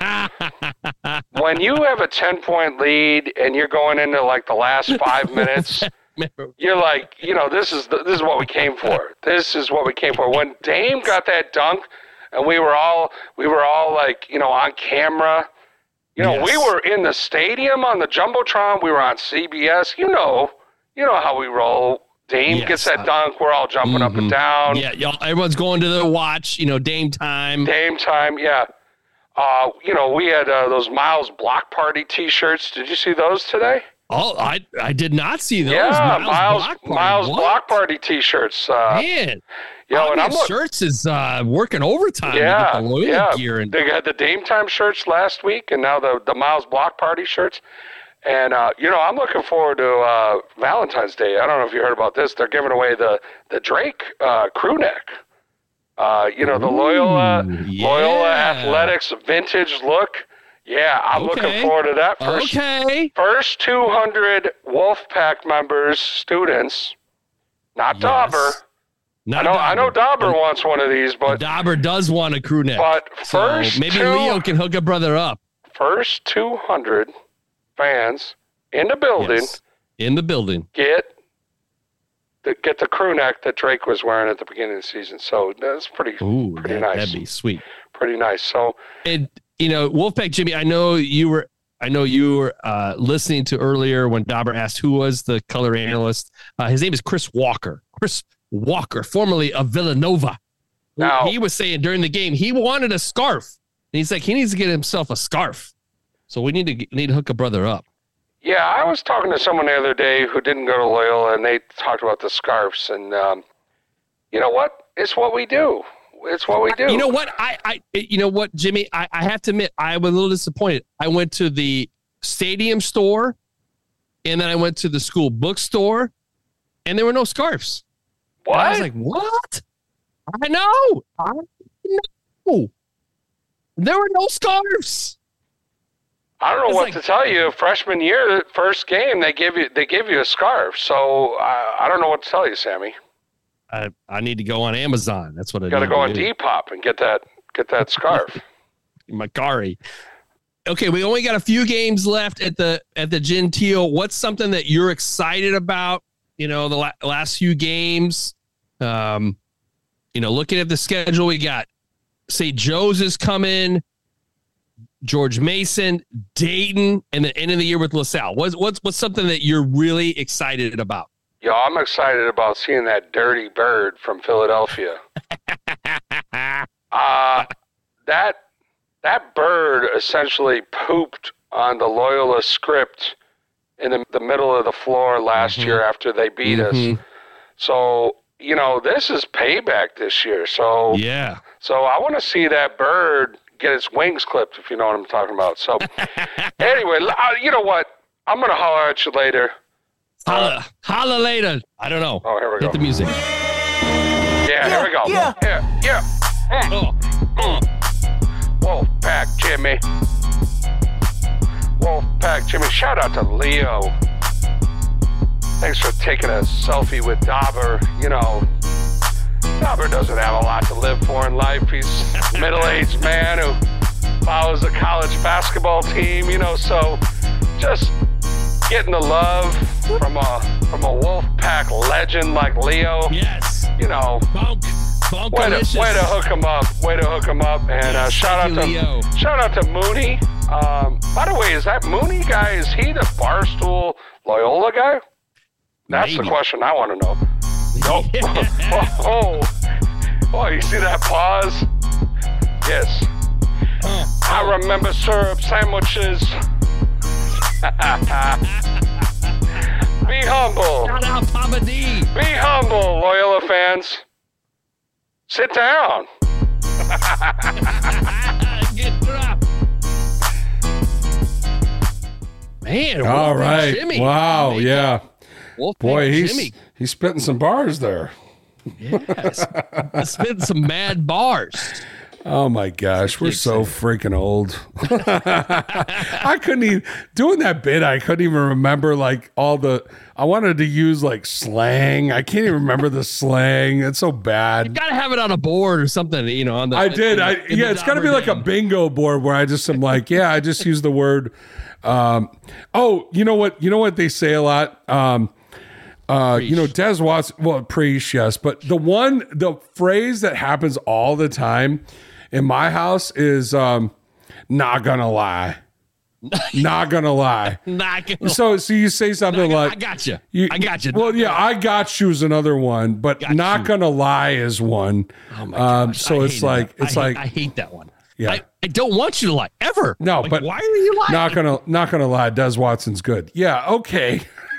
When you have a ten-point lead and you're going into like the last five minutes, you're like, you know, this is the, this is what we came for. This is what we came for. When Dame got that dunk, and we were all we were all like, you know, on camera. You know, Yes. we were in the stadium on the Jumbotron. We were on C B S. You know, you know how we roll. Dame Yes, gets that uh, dunk. We're all jumping up and down. Yeah, y'all, everyone's going to the watch. You know, Dame time. Dame time, yeah. Uh, you know, we had uh, those Miles Block Party T-shirts. Did you see those today? Oh, I I did not see those. Yeah, Miles Miles Block Party. Miles What? Block Party T-shirts. Uh, Man, yo, and I'm Audience look- Shirts is uh, working overtime yeah, to get the Loyola yeah. gear. And They had the Dame Time shirts last week, and now the the Miles Block Party shirts. And uh, you know, I'm looking forward to uh, Valentine's Day. I don't know if you heard about this. They're giving away the the Drake uh, crew neck. Uh, you know, the Loyola yeah. Loyola Athletics vintage look. Yeah, I'm Okay. looking forward to that. First, okay. first two hundred Wolfpack members, students, not Yes. Dauber. Not I know, I know Dauber And- wants one of these, but Dauber does want a crew neck. but So first maybe two, Leo can hook a brother up. first two hundred fans in the building Yes. In the building. get the, get the crew neck that Drake was wearing at the beginning of the season. So that's pretty Ooh, pretty that, nice. that'd be sweet. Pretty nice. So And you know, Wolfpack Jimmy, I know you were I know you were uh, listening to earlier when Dauber asked who was the color analyst. Uh, his name is Chris Walker. Chris Walker, formerly of Villanova. Now- he was saying during the game he wanted a scarf. And he's like, he needs to get himself a scarf. So we need to get- need to hook a brother up. yeah, I was talking to someone the other day who didn't go to Loyola, and they talked about the scarves. And um, you know what? It's what we do. It's what we do. You know what? I, I, you know what, Jimmy? I, I have to admit, I was a little disappointed. I went to the stadium store, and then I went to the school bookstore, and there were no scarves. What? And I was like, what? I know. I know. There were no scarves. I don't know It's what like- to tell you. Freshman year, first game, they give you they give you a scarf. So uh, I don't know what to tell you, Sammy. I, I need to go on Amazon. That's what I You got to need go on to do. Depop and get that get that scarf. Macari. Okay, we only got a few games left at the at the Gentile. What's something that you're excited about? You know, the la- last few games. Um, you know, looking at the schedule, we got Saint Joe's is coming, George Mason, Dayton, and the end of the year with LaSalle. What's what's what's something that you're really excited about? Yo, I'm excited about seeing that dirty bird from Philadelphia. Uh, that that bird essentially pooped on the Loyola script in the, the middle of the floor last Mhm. year after they beat Mhm. us. So, you know, this is payback this year. So, Yeah. so I want to see that bird get its wings clipped, if you know what I'm talking about. So, anyway, l- uh, you know what? I'm going to holler at you later. Holla, holla later. I don't know. Oh, here we Hit go. the music. Yeah, here we go. yeah. Yeah, yeah. Mm, Oh, mm. Wolfpack Jimmy. Wolfpack Jimmy. Shout out to Leo. Thanks for taking a selfie with Dauber. You know, Dauber doesn't have a lot to live for in life. He's a middle-aged man who follows a college basketball team, you know, so just getting the love from a from a Wolfpack legend like Leo, yes. you know, Bonk. Bonk. way to, way to hook him up, way to hook him up, and uh, Yes, shout out thank you, to Leo. shout out to Mooney. Um, by the way, is that Mooney guy? Is he the Barstool Loyola guy? That's Maybe. the question I want to know. Oh, oh, oh, oh, you see that pause? Yes. Oh, I remember syrup sandwiches. Be humble. shout out Papa D. Be humble, Loyola fans. Sit down. Get dropped. Man. All Wolfpack right. Jimmy. Wow. Make Yeah. Wolfpack Boy, he's Jimmy. he's spitting some bars there. Yes. Spit some mad bars. Oh my gosh, we're so freaking old. I couldn't even doing that bit. I couldn't even remember like all the. I wanted to use like slang. I can't even remember the slang. It's so bad. Gotta have it on a board or something, you know, on the I did. I in the yeah. It's got to be like a Dauber bingo board where I just am like, yeah. I just use the word. Um, oh, you know what? You know what they say a lot. Um, uh, you know, Des Watts. Well, preach, yes, but the one, the phrase that happens all the time in my house is um, "not gonna lie." Not gonna lie. Not gonna So, so you say something I, like, I got you. you, I got you. Well, yeah, I got you's another one, but Got not you. gonna lie is one. Oh my um, gosh, so I it's hated like that. it's I like hate, I hate that one. Yeah. I, I don't want you to lie ever. No, Like, but why are you lying? Not gonna, not gonna lie. Des Watson's good. Yeah. Okay.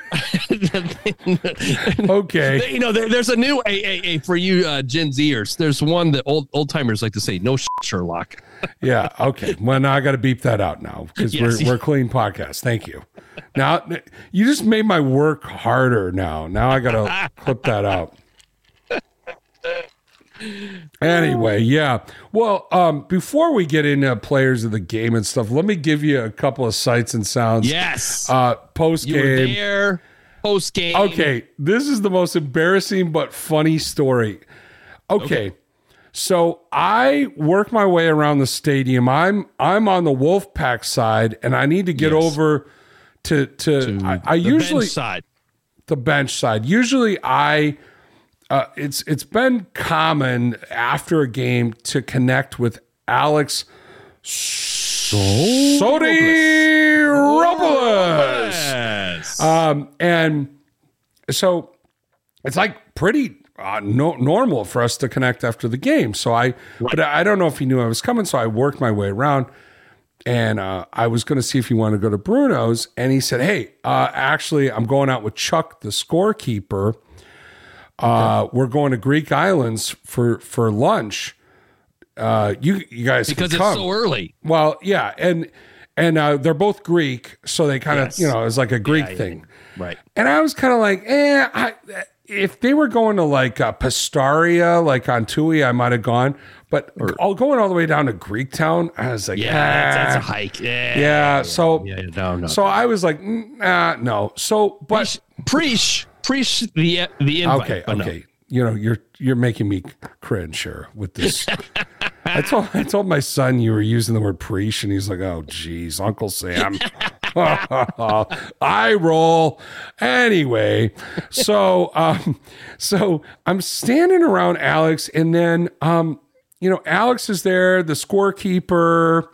Okay. You know, there, there's a new a, a, a for you uh, Gen Zers. There's one that old old timers like to say, "No shit, Sherlock." Yeah. Okay. Well, now I got to beep that out now because Yes. we're we're clean podcast. Thank you. Now you just made my work harder. Now, now I got to clip that out. Anyway, yeah. Well, um, before we get into players of the game and stuff, let me give you a couple of sights and sounds. Yes. Uh, post You were game. there post game. Okay, this is the most embarrassing but funny story. Okay. Okay. So I work my way around the stadium. I'm I'm on the Wolfpack side, and I need to get Yes. over to to, I, I The usually bench side. the bench side. Usually I uh, it's it's been common after a game to connect with Alex Sotiropoulos. Yes. Um, and so it's like pretty uh, no, normal for us to connect after the game. So I, but I don't know if he knew I was coming. So I worked my way around, and uh, I was going to see if he wanted to go to Bruno's. And he said, "Hey, uh, actually, I'm going out with Chuck, the scorekeeper. Uh, we're going to Greek Islands for for lunch. Uh, you you guys because can it's come." so early. Well, yeah, and and uh, they're both Greek, so they kind of Yes. you know it's like a Greek Yeah, yeah, thing. Right. And I was kind of like, eh, I, if they were going to like uh, Pastaria, like on Tui, I might have gone. But all going all the way down to Greek Town, I was like, Yeah, that's, that's a ah. hike. Yeah. Yeah, so Yeah, no, no. so I was like, mm, nah, no. So, but preach, preach the the invite. okay, but no. okay. You know, you're you're making me cringe here with this. I told I told my son you were using the word preach, and he's like, "Oh, geez, Uncle Sam." I roll anyway. So, um, so I'm standing around Alex, and then, um, you know, Alex is there, the scorekeeper,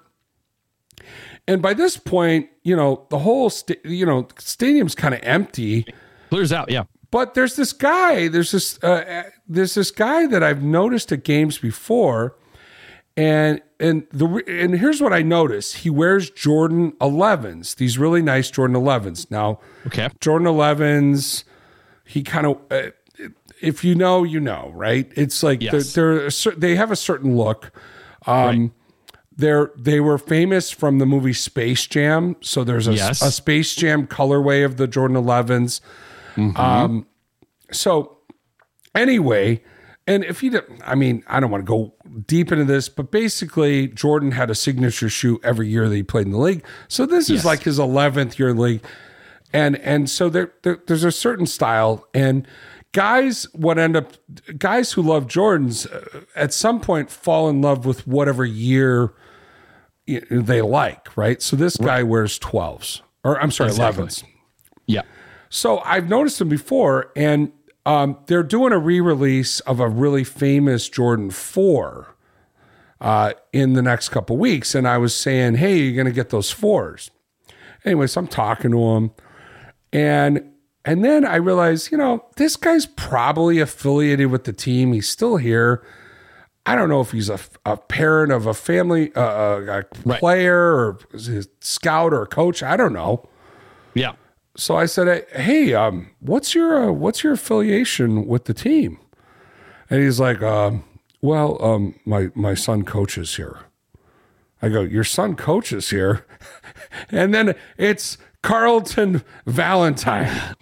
and by this point, you know, the whole, sta- you know, stadium's kind of empty. Clears out. Yeah. But there's this guy, there's this, uh, there's this guy that I've noticed at games before, and and the and here's what I noticed: he wears Jordan elevens, these really nice Jordan elevens. Now, Okay. Jordan elevens, he kind of, uh, if you know, you know, right? It's like Yes. they're, they're a cer- they have a certain look. Um, Right. They're they were famous from the movie Space Jam, so there's a, Yes. a Space Jam colorway of the Jordan elevens. Um, so anyway, and if you, don't- I mean, I don't want to go deep into this, but basically Jordan had a signature shoe every year that he played in the league. So this is Yes. like his eleventh year in the league. And, and so there, there, there's a certain style, and guys would end up, guys who love Jordans uh, at some point fall in love with whatever year y- they like. Right. So this guy wears twelves, or I'm sorry, Exactly. elevens. Yeah. So I've noticed them before, and um, they're doing a re-release of a really famous Jordan four uh, in the next couple weeks. And I was saying, hey, you're going to get those fours. Anyway, so I'm talking to him, and and then I realized, you know, this guy's probably affiliated with the team. He's still here. I don't know if he's a, a parent of a family, uh, a Right. player, or is he a scout or a coach. I don't know. Yeah. So I said, "Hey, um, what's your uh, what's your affiliation with the team?" And he's like, um, "Well, um, my my son coaches here." I go, "Your son coaches here?" And then it's Carlton Valentine.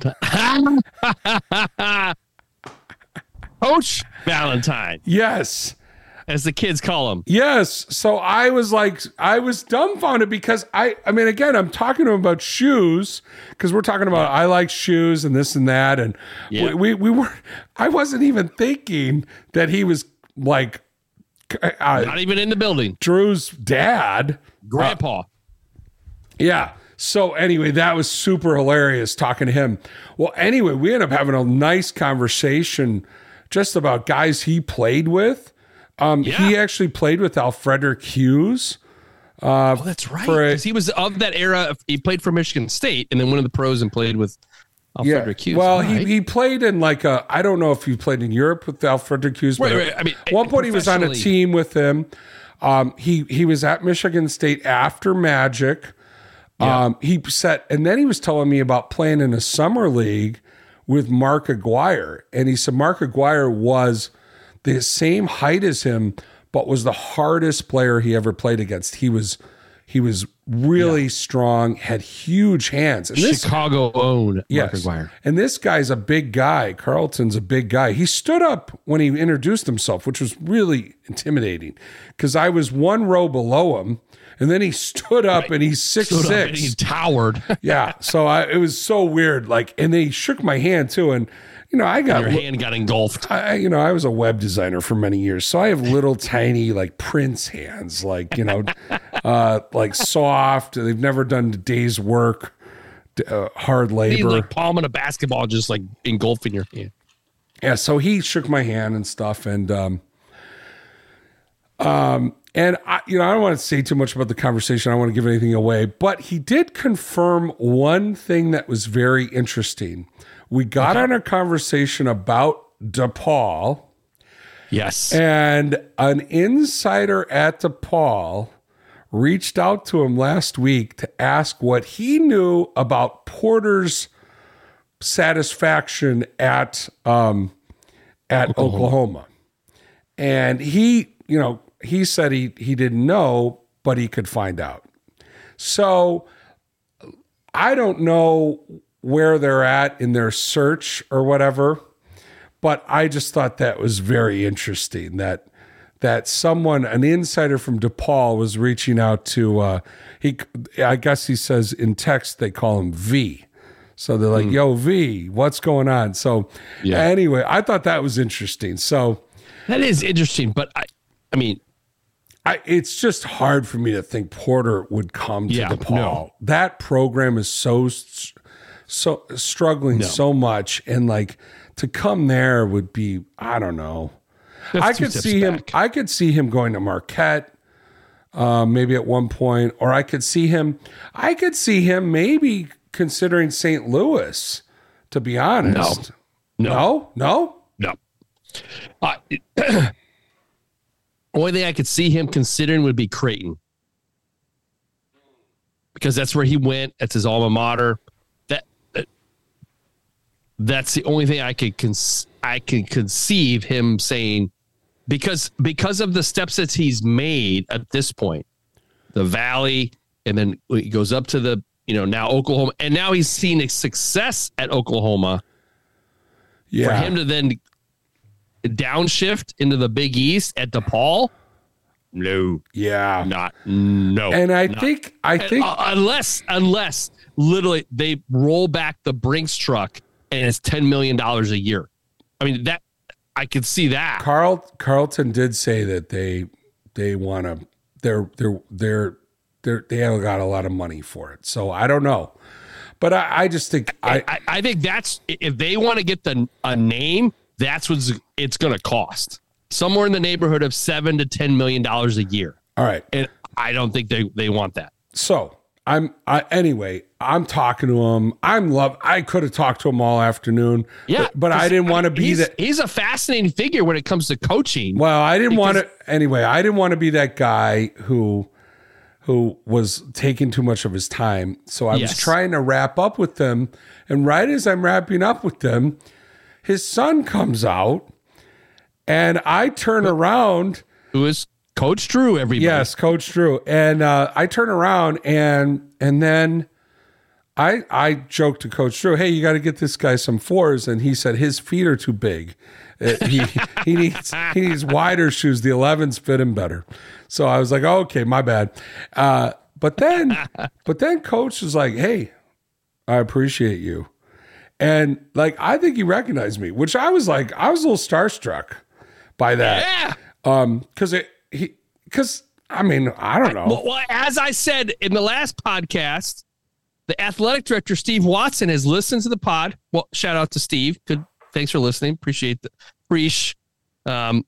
Coach Valentine, Yes. as the kids call him. Yes. So I was like, I was dumbfounded because I, I mean, again, I'm talking to him about shoes because we're talking about I like shoes and this and that. And Yeah. we, we, we were, I wasn't even thinking that he was like uh, Not even in the building. Drew's dad. Grandpa. Yeah. So anyway, that was super hilarious talking to him. Well, anyway, we ended up having a nice conversation just about guys he played with. Um, Yeah. He actually played with Alfrederick Hughes. oh, that's right. for a- Because he was of that era. He played for Michigan State and then went to the pros and played with Alfrederick Hughes. Well, Right. he, he played in like a, I don't know if he played in Europe with Alfrederick Hughes, but Right, right. I mean, at one point he was on a professionally. team with him. Um, he he was at Michigan State after Magic. Yeah. Um, he set, and then he was telling me about playing in a summer league with Mark Aguirre, and he said Mark Aguirre was the same height as him, but was the hardest player he ever played against. He was he was really yeah. strong, had huge hands. And this, Chicago owned yes, Mark Aguirre. And this guy's a big guy. Carlton's a big guy. He stood up when he introduced himself, which was really intimidating because I was one row below him. And then he stood up right. and he's six stood six. Up and he towered. yeah. So I, it was so weird. Like, and then he shook my hand too. And, you know, I got and your hand got engulfed. I, you know, I was a web designer for many years. So I have little tiny, like Prince hands, like, you know, uh, like soft. They've never done a day's work, uh, hard labor. Like palming a basketball, just like engulfing your hand. Yeah. So he shook my hand and stuff. And, um, um, And, I, you know, I don't want to say too much about the conversation. I don't want to give anything away. But he did confirm one thing that was very interesting. We got okay. on a conversation about DePaul. Yes. And an insider at DePaul reached out to him last week to ask what he knew about Porter's satisfaction at, um, at Oklahoma. Oklahoma. And he, you know, he said he, he didn't know, but he could find out. So I don't know where they're at in their search or whatever, but I just thought that was very interesting that that someone, an insider from DePaul, was reaching out to, uh, he. I guess he says in text they call him V. So they're like, mm. yo, V, what's going on? So yeah. anyway, I thought that was interesting. So that is interesting, but I, I mean, I, it's just hard for me to think Porter would come to yeah, DePaul. No. That program is so, so struggling no. so much, and like to come there would be, I don't know. That's I could see back. him. I could see him going to Marquette, uh, maybe at one point, or I could see him. I could see him maybe considering Saint Louis. To be honest, no, no, no, no. no. Uh, Only thing I could see him considering would be Creighton, because that's where he went. That's his alma mater. That, that that's the only thing I could cons- I can conceive him saying, because because of the steps that he's made at this point, the Valley, and then he goes up to the you know now Oklahoma, and now he's seen a success at Oklahoma. Yeah, for him to then downshift into the Big East at DePaul? No. Yeah. Not no. And I not. think I think uh, unless unless literally they roll back the Brinks truck and it's ten million dollars a year. I mean that I could see that. Carl Carlton did say that they they want to they're they're they're they're they have got a lot of money for it. So I don't know. But I, I just think I, I I think that's if they want to get the a name, that's what it's going to cost. Somewhere in the neighborhood of seven to ten million dollars a year. All right, and I don't think they, they want that. So I'm I, anyway. I'm talking to him. I'm love. I could have talked to him all afternoon. Yeah, but, but I didn't want to be he's, that. He's a fascinating figure when it comes to coaching. Well, I didn't want to anyway. I didn't want to be that guy who who was taking too much of his time. So I yes. was trying to wrap up with them, and right as I'm wrapping up with them, his son comes out, and I turn around. Who is Coach Drew, everybody? Yes, Coach Drew. And uh, I turn around, and and then I I joked to Coach Drew, hey, you got to get this guy some fours. And he said his feet are too big. It, he he needs he needs wider shoes. The elevens fit him better. So I was like, oh, okay, my bad. Uh, but then but then Coach was like, hey, I appreciate you. And like, I think he recognized me, which I was like, I was a little starstruck by that. Yeah. Um, cause it, he, cause I mean, I don't know. Well, well, as I said in the last podcast, the athletic director, Steve Watson, has listened to the pod. Well, shout out to Steve. Good. Thanks for listening. Appreciate the preach. Um,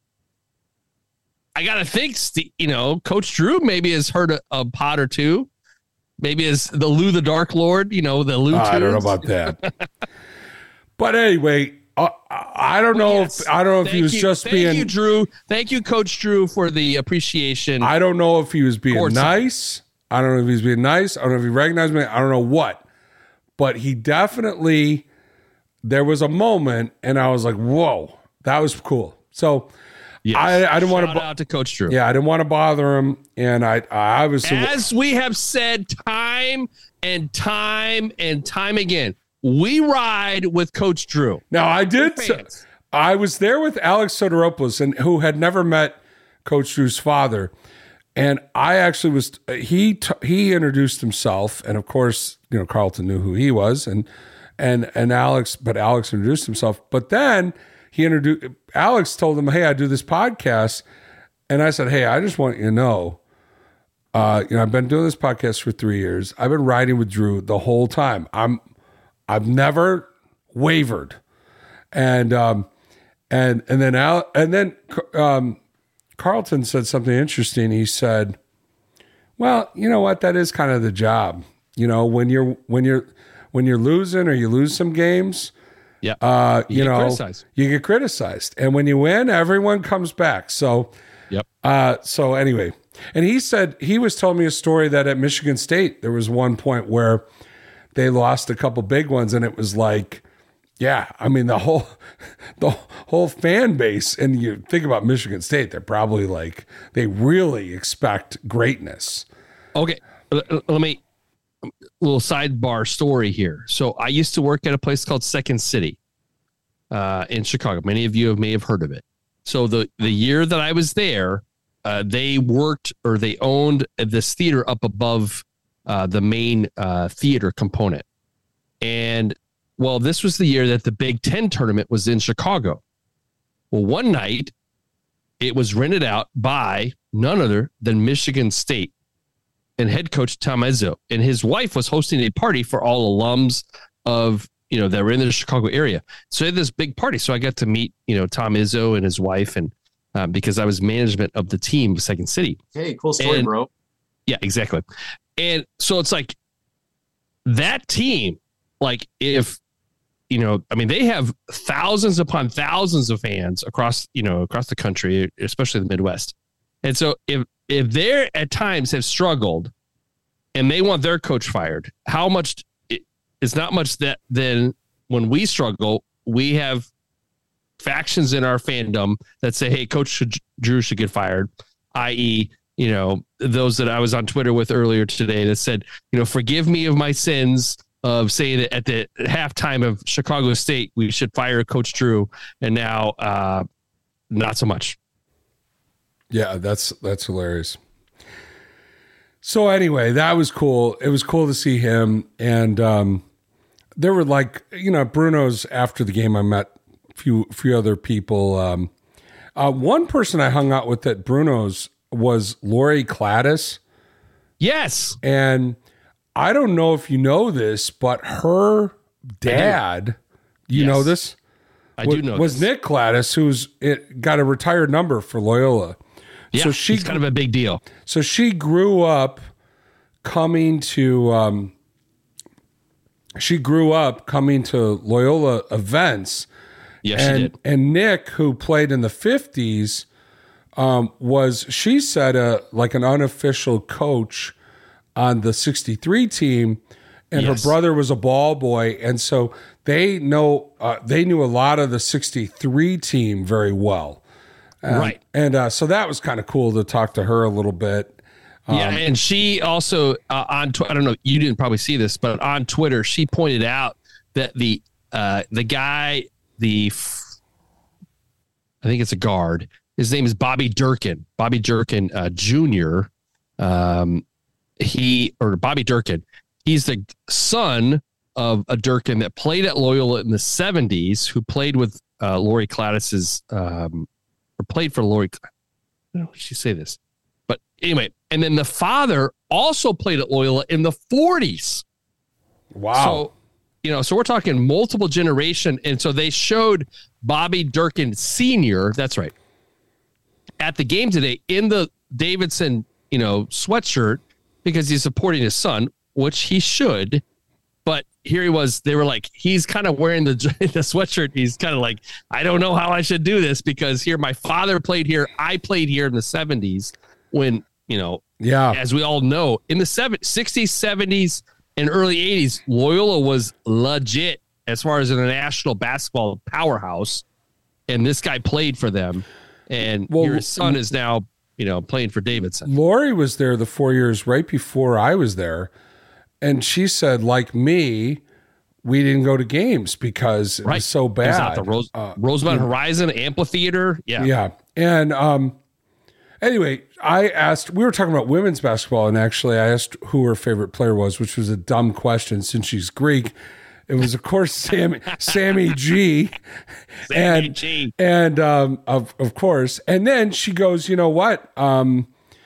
I got to think, Steve, you know, Coach Drew maybe has heard a, a pod or two. Maybe as the Lou the Dark Lord, you know, the Lou. Uh, I don't know about that. But anyway, Uh, I don't know Yes. if I don't know if Thank he was you. just Thank being. you, Drew. Thank you, Coach Drew, for the appreciation. I don't know if he was being Courtside. nice. I don't know if he was being nice. I don't know if he recognized me. I don't know what, but he definitely. There was a moment, and I was like, "Whoa, that was cool." So Yes. I, I didn't want Shout to. out to Coach Drew. Yeah, I didn't want to bother him, and I I was. As we have said time and time and time again, we ride with Coach Drew. Now I did. Fans. I was there with Alex Soteropoulos, and who had never met Coach Drew's father, and I actually was. He t- he introduced himself, and of course, you know, Carlton knew who he was, and and and Alex, but Alex introduced himself. But then he introduced. Alex told him, "Hey, I do this podcast," and I said, "Hey, I just want you to know, uh, you know, I've been doing this podcast for three years. I've been riding with Drew the whole time. I'm, I've never wavered." And um, and and then Al, and then um, Carlton said something interesting. He said, "Well, you know what? That is kind of the job. You know, when you're when you're when you're losing or you lose some games, Yeah. uh, you, You get know, criticized. you get criticized, and when you win, everyone comes back." So, Yep. uh, so anyway, and he said he was telling me a story that at Michigan State there was one point where they lost a couple big ones, and it was like. Yeah, I mean the whole the whole fan base, and you think about Michigan State, they're probably like they really expect greatness. Okay. L- l- Let me little sidebar story here. So I used to work at a place called Second City uh, in Chicago. Many of you have, may have heard of it. So the the year that I was there, uh, they worked or they owned this theater up above uh, the main uh, theater component, and well, this was the year that the Big Ten tournament was in Chicago. Well, one night it was rented out by none other than Michigan State and head coach Tom Izzo, and his wife was hosting a party for all alums of, you know, that were in the Chicago area. So they had this big party. So I got to meet, you know, Tom Izzo and his wife, and uh, because I was management of the team of Second City. Hey, cool story, And- bro. Yeah, exactly. And so it's like that team, like if, you know, I mean, they have thousands upon thousands of fans across, you know, across the country, especially the Midwest. And so if, if they're at times have struggled and they want their coach fired, how much it, it's not much that then when we struggle, we have factions in our fandom that say, hey, Coach Drew should get fired, that is, you know, those that I was on Twitter with earlier today that said, you know, forgive me of my sins of saying that at the halftime of Chicago State, we should fire Coach Drew. And now uh, not so much. Yeah, that's that's hilarious. So anyway, that was cool. It was cool to see him, and um, there were like, you know, Bruno's after the game. I met a few few other people. Um, uh, one person I hung out with at Bruno's was Lori Gladys, Yes. and I don't know if you know this, but her dad, you Yes. know this, I was, do know was this. Nick Gladys, who's it, got a retired number for Loyola. Yeah, so she it's kind of a big deal. So she grew up coming to um, she grew up coming to Loyola events. Yes, she and did. and Nick, who played in the fifties, um, was she said a like an unofficial coach on the sixty-three team, and Yes. her brother was a ball boy, and so they know uh, they knew a lot of the sixty-three team very well. Um, Right. And uh, so that was kind of cool to talk to her a little bit. Yeah, Um, and she also uh, on tw- I don't know, you didn't probably see this, but on Twitter she pointed out that the uh, the guy, the f- I think it's a guard. His name is Bobby Durkin. Bobby Durkin uh, Junior Um, he or Bobby Durkin. He's the son of a Durkin that played at Loyola in the seventies, who played with uh, Lori Gladys's um, or played for Lori. I don't know how she say this. But anyway, and then the father also played at Loyola in the forties. Wow. So, you know, so we're talking multiple generation. And so they showed Bobby Durkin Senior, that's right, at the game today in the Davidson, you know, sweatshirt because he's supporting his son, which he should. But here he was. They were like, he's kind of wearing the the sweatshirt. He's kind of like, I don't know how I should do this because here my father played here. I played here in the seventies when, you know, Yeah. as we all know, in the seventies, sixties, seventies, and early eighties, Loyola was legit as far as a national basketball powerhouse. And this guy played for them. And Well, your son is now, you know, playing for Davidson. Lori was there the four years right before I was there. And she said, like me, we didn't go to games because it Right. was so It was bad. out the Rose, Uh, Rosemont Horizon Amphitheater. Yeah. Yeah. And um, anyway, I asked, we were talking about women's basketball, and actually I asked who her favorite player was, which was a dumb question since she's Greek. It was, of course, Sammy, Sammy G. Sammy and, G. And um, of, of course. And then she goes, you know what? Um,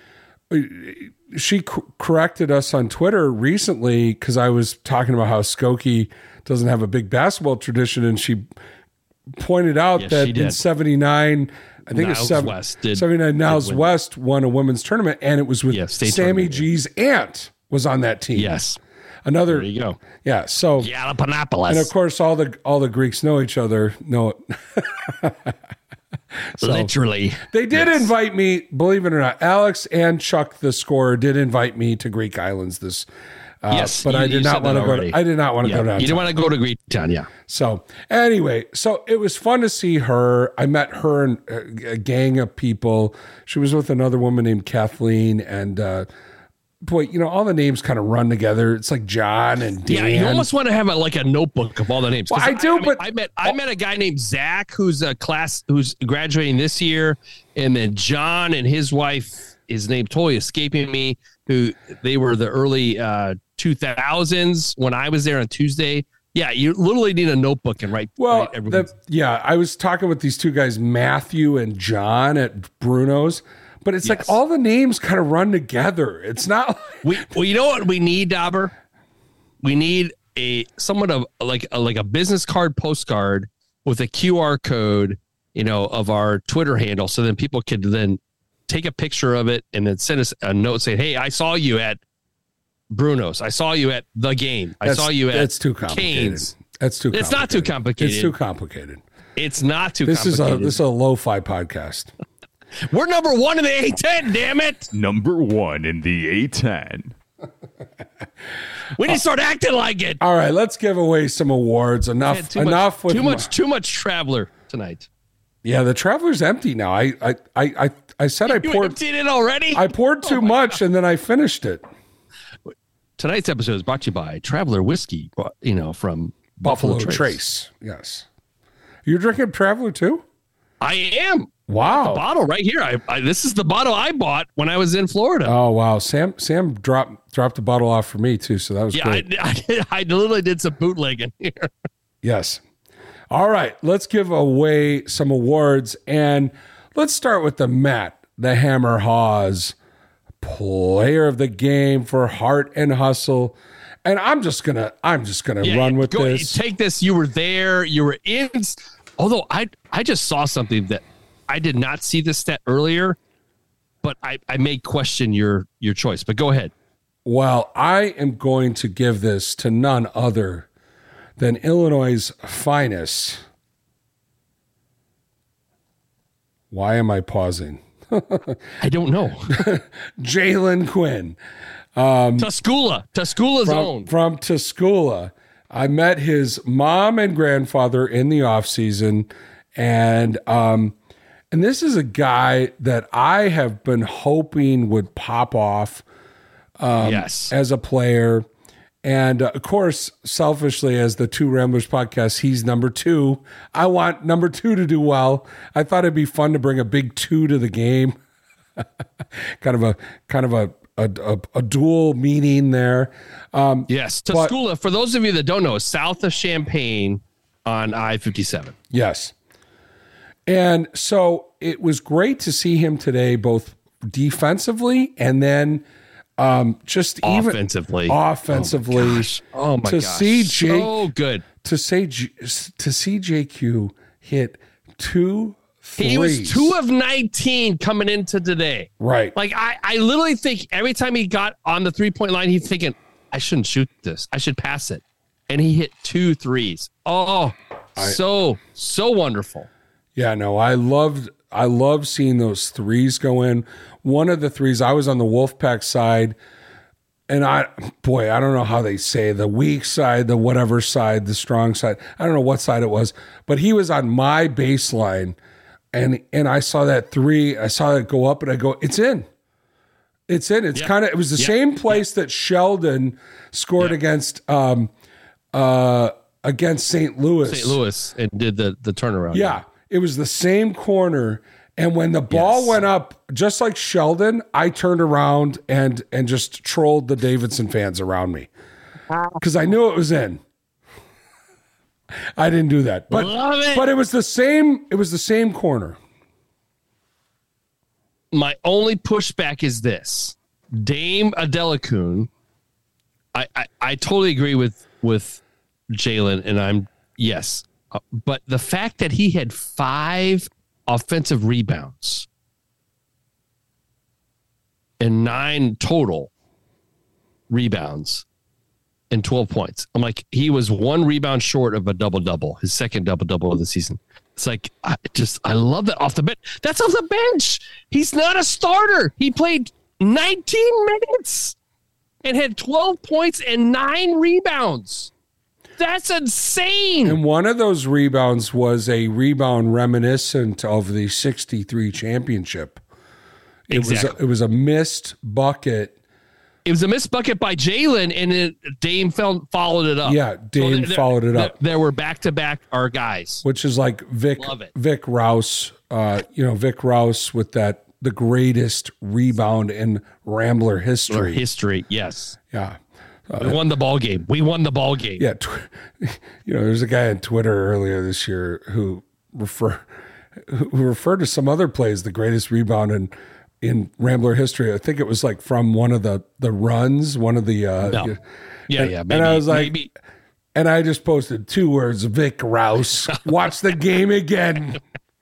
she co- corrected us on Twitter recently because I was talking about how Skokie doesn't have a big basketball tradition, and she pointed out Yes, that she in did. seventy-nine, I think Niles it's seven, West did- seventy-nine, Niles win. West won a women's tournament, and it was with Yeah, state Sammy tournament, yeah. G's aunt was on that team. Yes. Another, There you go. yeah. So, Yiannopoulos. and of course, all the all the Greeks know each other. Know it. So, Literally. they did Yes. invite me, believe it or not. Alex and Chuck, the scorer, did invite me to Greek Islands this. Uh, Yes, but you- I you did not said want that to go. already. To, I did not want to Yeah. go down. You didn't want to go to Greektown. Yeah. So anyway, so it was fun to see her. I met her and a, a gang of people. She was with another woman named Kathleen, and uh, boy, you know, all the names kind of run together. It's like John and Dan. Yeah, you almost want to have a, like a notebook of all the names. 'Cause Well, I do, mean, but- I met I met a guy named Zach who's a class who's graduating this year, and then John and his wife, his name totally escaping me, who they were the early uh, two thousands when I was there on Tuesday. Yeah, you literally need a notebook and write. Well, write the, everyone's- yeah, I was talking with these two guys, Matthew and John at Bruno's, but it's like Yes. all the names kind of run together. It's not like, we well, you know what we need, Dauber? We need a somewhat of like a, like a business card postcard with a Q R code, you know, of our Twitter handle, so then people could then take a picture of it and then send us a note saying, "Hey, I saw you at Bruno's. I saw you at the game. I that's, saw you at that's too complicated. Cane's." That's too. It's not too complicated. It's too complicated. It's not too This is a complicated. this is a lo-fi podcast. We're number one in the A ten. Damn it! Number one in the A ten. We need to start acting like it. All right, let's give away some awards. Enough, Man, too enough much, with too my- much, too much Traveler tonight. Yeah, the Traveler's empty now. I, I, I, I, I said I You poured, emptied it already. I poured too much, and then I finished it. Tonight's episode is brought to you by Traveler Whiskey, you know, from Buffalo, Buffalo, Trace. Trace. Yes, you're drinking Traveler too. I am. Wow. Bottle right here. I, I this is the bottle I bought when I was in Florida. Oh wow, Sam Sam dropped dropped the bottle off for me too, so that was yeah, I, great. I, I literally did some bootlegging here. Yes. All right, let's give away some awards, and let's start with the Matt the Hammer Hawes Player of the Game for Heart and Hustle. And I'm just gonna I'm just gonna Yeah, run with go, this. Take this. You were there. You were in. Although I I just saw something that I did not see this stat earlier, but I, I may question your your choice. But go ahead. Well, I am going to give this to none other than Illinois' finest. Why am I pausing? I don't know. Jalen Quinn. Tuscula. Tuscula's from, own. from Tuscula. I met his mom and grandfather in the off season, and um, and this is a guy that I have been hoping would pop off yes. as a player. And uh, of course, selfishly, as the Two Ramblers podcast, he's number two. I want number two to do well. I thought it'd be fun to bring a big two to the game. kind of a kind of a a, a, a dual meaning there. Um, Yes, But- Tuscula, for those of you that don't know, is south of Champaign on I fifty-seven. Yes. And so it was great to see him today, both defensively and then um, just even Offensively. offensively. Oh my gosh. Oh my to gosh. see Jake, So good. to say J- to see J Q hit two threes. He was two of nineteen coming into today. right. Like I, I literally think every time he got on the three point line, he's thinking, I shouldn't shoot this. I should pass it. and he hit two threes. Oh, I, so so wonderful. Yeah, no, I loved I love seeing those threes go in. One of the threes, I was on the Wolfpack side, and I boy, I don't know how they say the weak side, the whatever side, the strong side. I don't know what side it was, but he was on my baseline, and and I saw that three. I saw it go up, and I go, it's in. It's in. It's yeah. kind of. It was the yeah. same place yeah. that Sheldon scored yeah. against um, uh, against Saint Louis. Saint Louis and did the the turnaround. Yeah, it was the same corner. And when the ball yes. went up, just like Sheldon, I turned around and and just trolled the Davidson fans around me because I knew it was in. I didn't do that, but Love it. but it was the same. It was the same corner. My only pushback is this: Dame Adelakun. I, I I totally agree with with Jalen, and I'm yes, uh, but the fact that he had five offensive rebounds and nine total rebounds and twelve points. I'm like, he was one rebound short of a double double, his second double double of the season. It's like, I just, I love that off the bench. That's off the bench. He's not a starter. He played nineteen minutes and had twelve points and nine rebounds. That's insane. And one of those rebounds was a rebound reminiscent of the sixty-three championship. It exactly. was a, it was a missed bucket. It was a missed bucket by Jalen, and it, Dame fell, followed it up. Yeah, Dame so there, followed it up. There, there were back-to-back our guys. Which is like Vic Vic Rouse, uh, you know, Vic Rouse with that the greatest rebound in Rambler history. Or history, yes. Yeah. Uh, we won the ball game. We won the ball game. Yeah. Tw- you know, there's a guy on Twitter earlier this year who refer who referred to some other play as the greatest rebound in in Rambler history. I think it was like from one of the the runs, one of the uh no. yeah, and, yeah. Maybe, and I was like maybe. And I just posted two words, Vic Rouse. Watch the game again.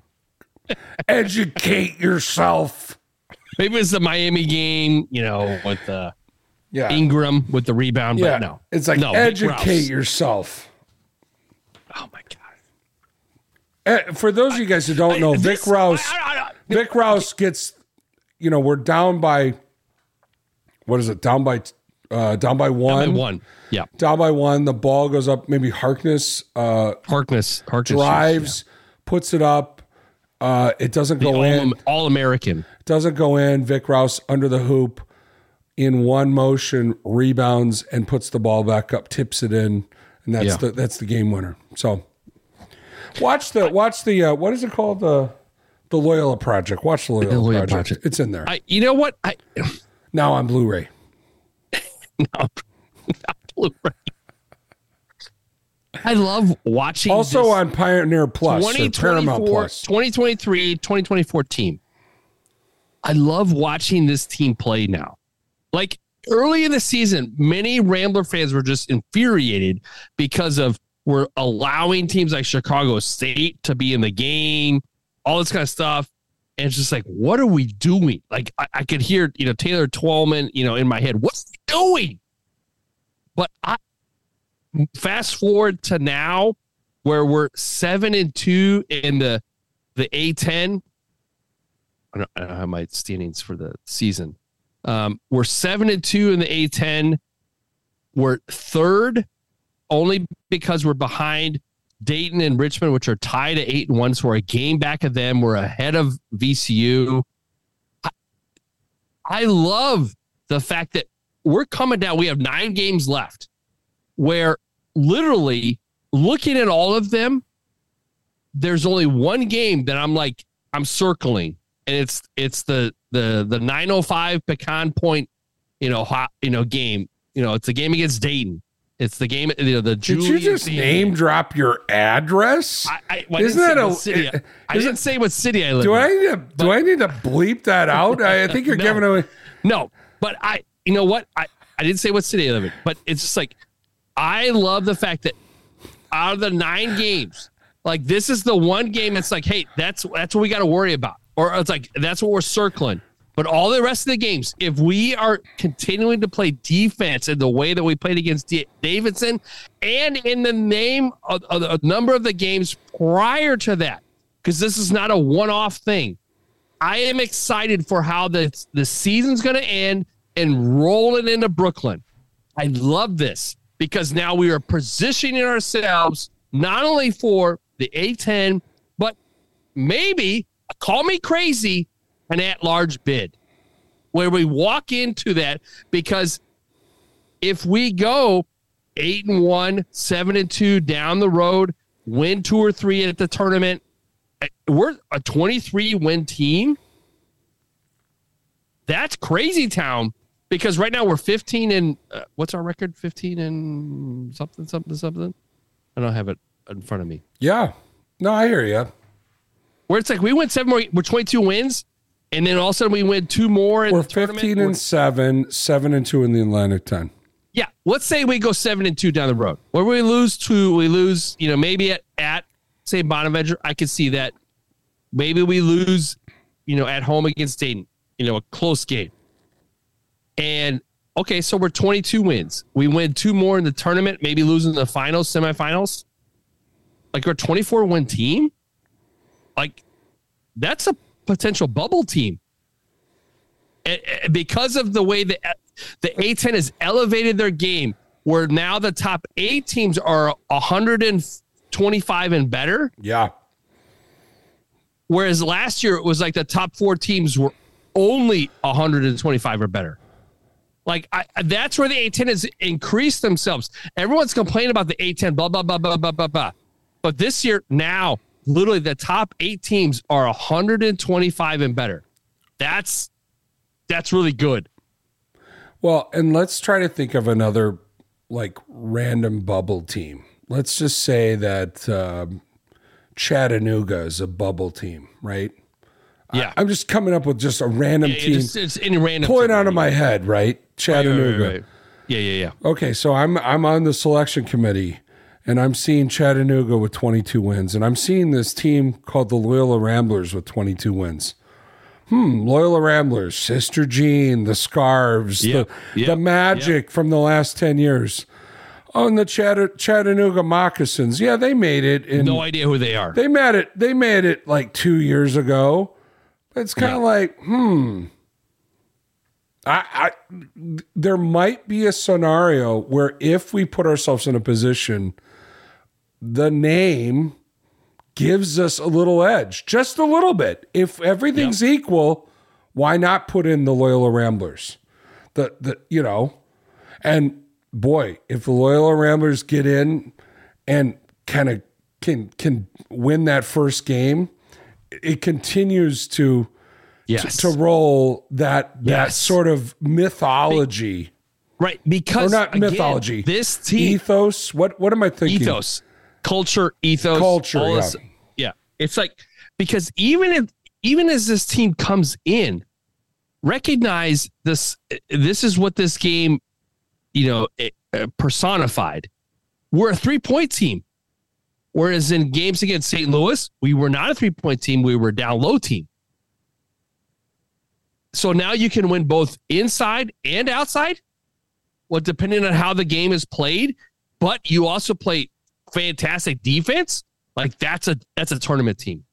Educate yourself. Maybe it's the Miami game, you know, with the Yeah. Ingram with the rebound, Yeah. but no. It's like no, educate yourself. Oh my God. Uh, for those of you guys who don't know, I, Vic this, Rouse I, I, I, Vic Rouse gets, you know, we're down by what is it? Down by uh down by one. Down by one. Yeah. Down by one. The ball goes up, maybe Harkness uh Harkness Harkness drives, shoots, yeah. puts it up. Uh it doesn't the go all, in. All American. Doesn't go in. Vic Rouse under the hoop in one motion, rebounds and puts the ball back up, tips it in, and that's Yeah. the that's the game winner. So watch the watch the uh, what is it called the the Loyola Project. Watch the Loyola, The Loyola Project. Project. It's in there I, you know what? I now on Blu-ray. no, not Blu-ray. I love watching. Also this on Pioneer Plus or Paramount Plus. twenty twenty-three, twenty twenty-four team. I love watching this team play now. Like early in the season, many Rambler fans were just infuriated because of we're allowing teams like Chicago State to be in the game, all this kind of stuff. And it's just like, what are we doing? Like I, I could hear, you know, Taylor Twellman, you know, in my head, what's he doing? But I fast forward to now where we're seven and two in the the A ten. I don't, I don't have my standings for the season. Um, we're seven and two in the A ten. We're third only because we're behind Dayton and Richmond, which are tied at eight and one. So we're a game back of them. We're ahead of V C U. I, I love the fact that we're coming down. We have nine games left where literally looking at all of them, there's only one game that I'm like, I'm circling. And it's it's the the the nine oh five Pecan Point, you know, hot, you know, game. You know, it's a game against Dayton. It's the game. You know, the Did Julian you just game. name drop your address? I, I, well, I Isn't didn't that say a? what city I, I is didn't it- say what city I live Do in. I need to? Do I need to bleep that out? I, I think you're No. giving away. No, but I, you know what? I, I didn't say what city I live in, but it's just like, I love the fact that out of the nine games, like this is the one game that's like, hey, that's, that's what we got to worry about. Or it's like, that's what we're circling. But all the rest of the games, if we are continuing to play defense in the way that we played against D- Davidson, and in the name of, of a number of the games prior to that, because this is not a one-off thing, I am excited for how the, the season's going to end and rolling into Brooklyn. I love this because now we are positioning ourselves not only for the A ten, but maybe, call me crazy, an at-large bid where we walk into that, because if we go eight and one, seven and two down the road, win two or three at the tournament, we're a twenty-three win team. That's crazy town, because right now we're fifteen and uh, what's our record? fifteen and something, something, something. I don't have it in front of me. Yeah. No, I hear you. Where it's like we went seven more, we're twenty-two wins, and then all of a sudden we win two more. In We're the tournament. fifteen and seven, seven and two in the Atlantic ten. Yeah, let's say we go seven and two down the road. Where we lose two, we lose, you know, maybe at, at say Bonaventure, I could see that. Maybe we lose, you know, at home against Dayton, you know, a close game. And okay, so we're twenty-two wins. We win two more in the tournament, maybe losing the finals, semifinals. Like we're a twenty-four win team. Like that's a potential bubble team. And, and because of the way the the A ten has elevated their game, where now the top eight teams are one hundred twenty-five and better. Yeah. Whereas last year it was like the top four teams were only one hundred twenty-five or better. Like I, that's where the A ten has increased themselves. Everyone's complaining about the A ten, blah, blah, blah, blah, blah, blah, blah. But this year now, literally the top eight teams are one hundred twenty-five and better. That's that's really good. Well, and let's try to think of another like random bubble team. Let's just say that um, Chattanooga is a bubble team, right? Yeah. I, I'm just coming up with just a random Yeah, team. It's, it's any random Pulling team. out of my head, right? Chattanooga. Right, right, right. Yeah, yeah, yeah. Okay, so I'm I'm on the selection committee, and I'm seeing Chattanooga with twenty-two wins, and I'm seeing this team called the Loyola Ramblers with twenty-two wins. Hmm, Loyola Ramblers, Sister Jean, the Scarves, Yep, the, yep, the magic from the last ten years. Oh, and the Chatt- Chattanooga Moccasins. Yeah, they made it. In, No idea who they are. They made it. They made it like two years ago. It's kind of Yeah. like, hmm. I, I, there might be a scenario where if we put ourselves in a position, the name gives us a little edge, just a little bit. If everything's Yep. equal, why not put in the Loyola Ramblers? The the you know, and boy, if the Loyola Ramblers get in and kind of can can win that first game, it continues to. Yes. To, to roll that that Yes. sort of mythology, Right, because or not again, mythology, this team ethos. What what am I thinking? ethos, culture, ethos, Culture, all yeah. this- yeah. It's like because even if even as this team comes in, recognize this. This is what this game, you know, it, uh, personified. We're a three point team, whereas in games against Saint Louis, we were not a three point team. We were a down low team. So now you can win both inside and outside. Well, depending on how the game is played, but you also play fantastic defense. Like that's a that's a tournament team.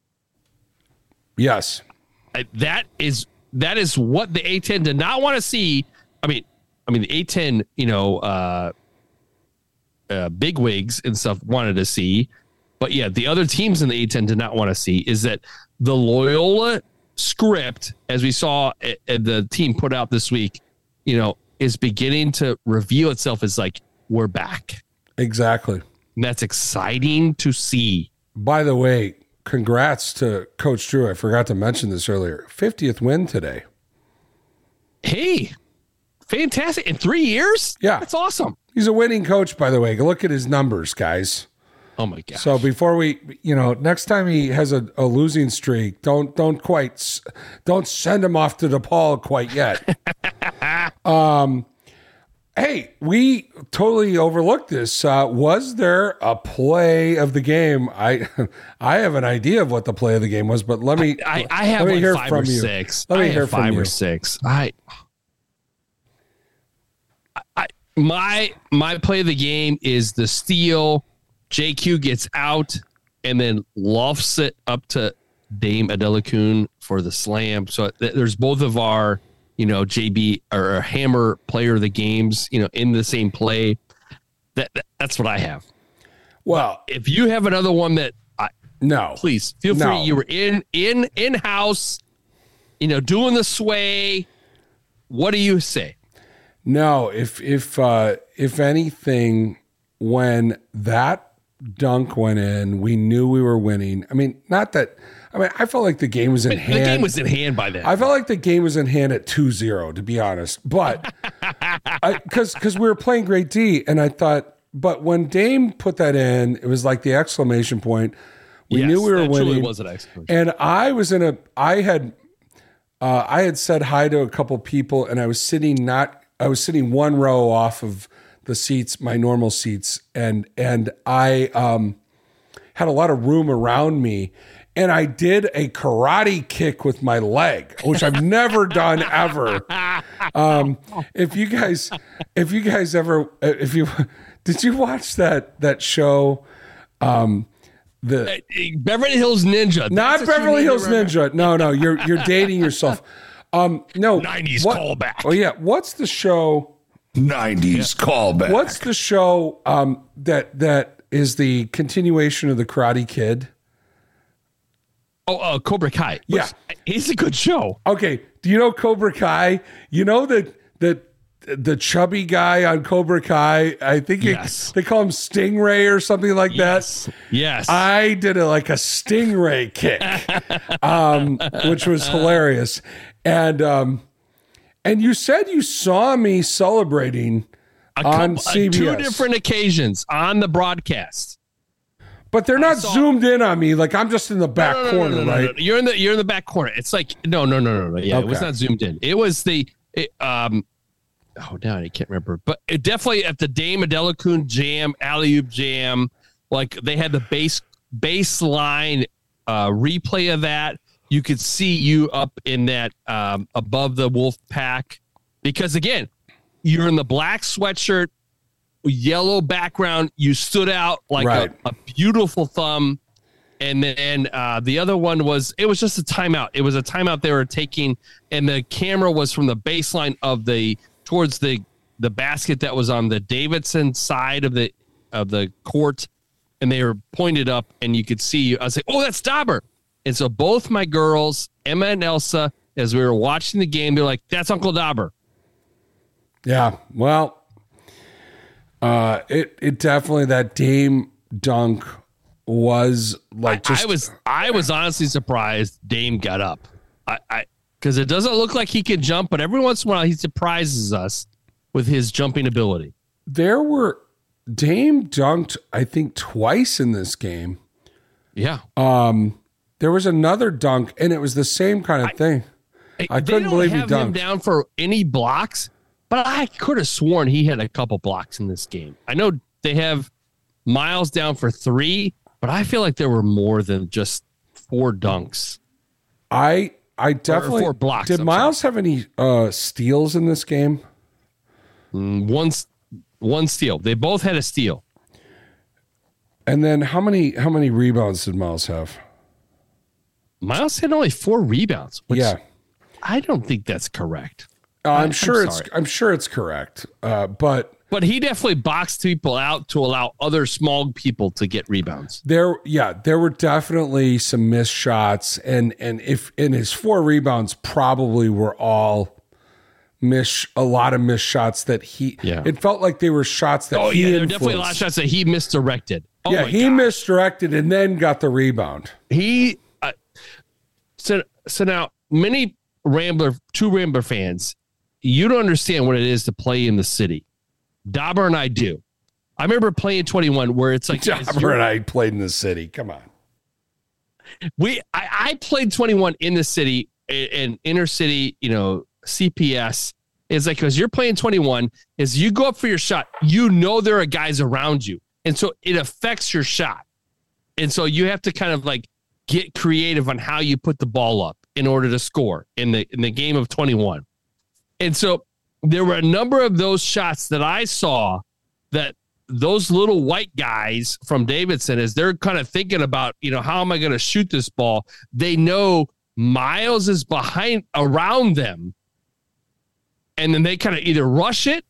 Yes, I- That is that is what the A ten did not want to see. I mean, I mean the A ten, you know, uh, uh, bigwigs and stuff wanted to see, but yeah, the other teams in the A ten did not want to see is that the Loyola script, as we saw at, at the team put out this week, you know, is beginning to reveal itself as like we're back. exactly. And that's exciting to see. By the way, congrats to Coach Drew. I forgot to mention this earlier. fiftieth win today. Hey, fantastic. In three years? Yeah. That's awesome. He's a winning coach, by the way. Look at his numbers, guys. Oh my God. So before we, you know, next time he has a, a losing streak, don't don't quite s- don't send him off to DePaul quite yet. um, Hey, we totally overlooked this. Uh, was there a play of the game? I I have an idea of what the play of the game was, but let me. I, I have let me like hear five from or you. six. Let me I hear have from five you. or six. I, I my my play of the game is the steal. J Q gets out and then lofts it up to Dame Adelakun for the slam. So th- there's both of our, you know, J B or Hammer player of the games, you know, in the same play. That, that that's what I have. Well, If you have another one that, I, no, please feel free. No. You were in in in house, you know, doing the sway. What do you say? no. If if uh, if anything, when that dunk went in, we knew we were winning. I mean, not that. I mean, I felt like the game was in The hand. game was in hand by then. I felt like the game was in hand at two zero, to be honest. But because because we were playing great D, and I thought, but when Dame put that in, it was like the exclamation point. We Yes, knew we were that truly winning. was an exclamation. And I was in a. I had, uh, I had said hi to a couple people, and I was sitting not. I was sitting one row off of the seats, my normal seats, and and I um, had a lot of room around me. And I did a karate kick with my leg, which I've never done ever. Um, if you guys, if you guys ever, if you, did you watch that that show? Um, the Beverly Hills Ninja. not That's what you Beverly need to Hills remember. Ninja. No, no, you're you're dating yourself. Um, no, nineties what- callback. Oh yeah, what's the show? nineties callback. What's the show um, that that is the continuation of the Karate Kid? Oh, uh, Cobra Kai. Yeah. It's a good show. Okay, do you know Cobra Kai? You know that that the chubby guy on Cobra Kai. I think it- Yes. they call him Stingray or something like Yes. that. Yes. I did a like a Stingray kick, um, which was hilarious. And um, and you said you saw me celebrating A on couple- uh, C B S. two different occasions on the broadcast. But they're not saw- zoomed in on me. Like I'm just in the back No, no, no, corner, no, no, no, right? no. You're in the you're in the back corner. It's like no, no, no, no, no. Yeah, it was Okay. not zoomed in. It was the it, um. Oh, now I can't remember, but it definitely at the Dame Adelakun jam, alley oop jam. Like they had the base baseline uh, replay of that. You could see you up in that um, above the wolf pack because again, you're in the black sweatshirt, yellow background. You stood out like Right. a, a beautiful thumb. And then uh, the other one was, it was just a timeout. It was a timeout they were taking, and the camera was from the baseline of the, towards the, the basket that was on the Davidson side of the, of the court. And they were pointed up and you could see, I was like, oh, that's Dauber. And so both my girls, Emma and Elsa, as we were watching the game, they're like, that's Uncle Dauber. Yeah. Well, uh, it it definitely that Dame dunk was like just I was I was honestly surprised Dame got up. I, I because it doesn't look like he can jump, but every once in a while he surprises us with his jumping ability. there were Dame dunked I think twice in this game. Yeah, Um, there was another dunk, and it was the same kind of thing. I They couldn't don't believe he have him dunked. down for any blocks, but I could have sworn he had a couple blocks in this game. I know they have Miles down for three, but I feel like there were more than just four dunks. I I definitely four blocks, did. I'm Miles have any uh, steals in this game? Mm, One, one steal. They both had a steal. And then how many how many rebounds did Miles have? Miles had only four rebounds, which Yeah, I don't think that's correct. uh, I'm I'm sure it's sorry. I'm sure it's correct. Uh, but But he definitely boxed people out to allow other small people to get rebounds. there, yeah, there were definitely some missed shots, and and if and his four rebounds probably were all miss a lot of missed shots that he. Yeah. It felt like they were shots that Oh, he yeah, there were definitely a lot of influenced. shots that he misdirected. Oh, yeah, my he God. misdirected and then got the rebound. He, uh, so, so now, many Rambler, two Rambler fans, you don't understand what it is to play in the city. Dauber and I do. I remember playing twenty-one where it's like, Jobber and I played in the city. Come on. we I, I played twenty-one in the city in inner city, you know, C P S, Is like, because you're playing twenty-one, is you go up for your shot, you know there are guys around you. And so it affects your shot. And so you have to kind of like get creative on how you put the ball up in order to score in the in the game of twenty-one. And so there were a number of those shots that I saw that those little white guys from Davidson, as they're kind of thinking about, you know, how am I going to shoot this ball? They know Miles is behind around them. And then they kind of either rush it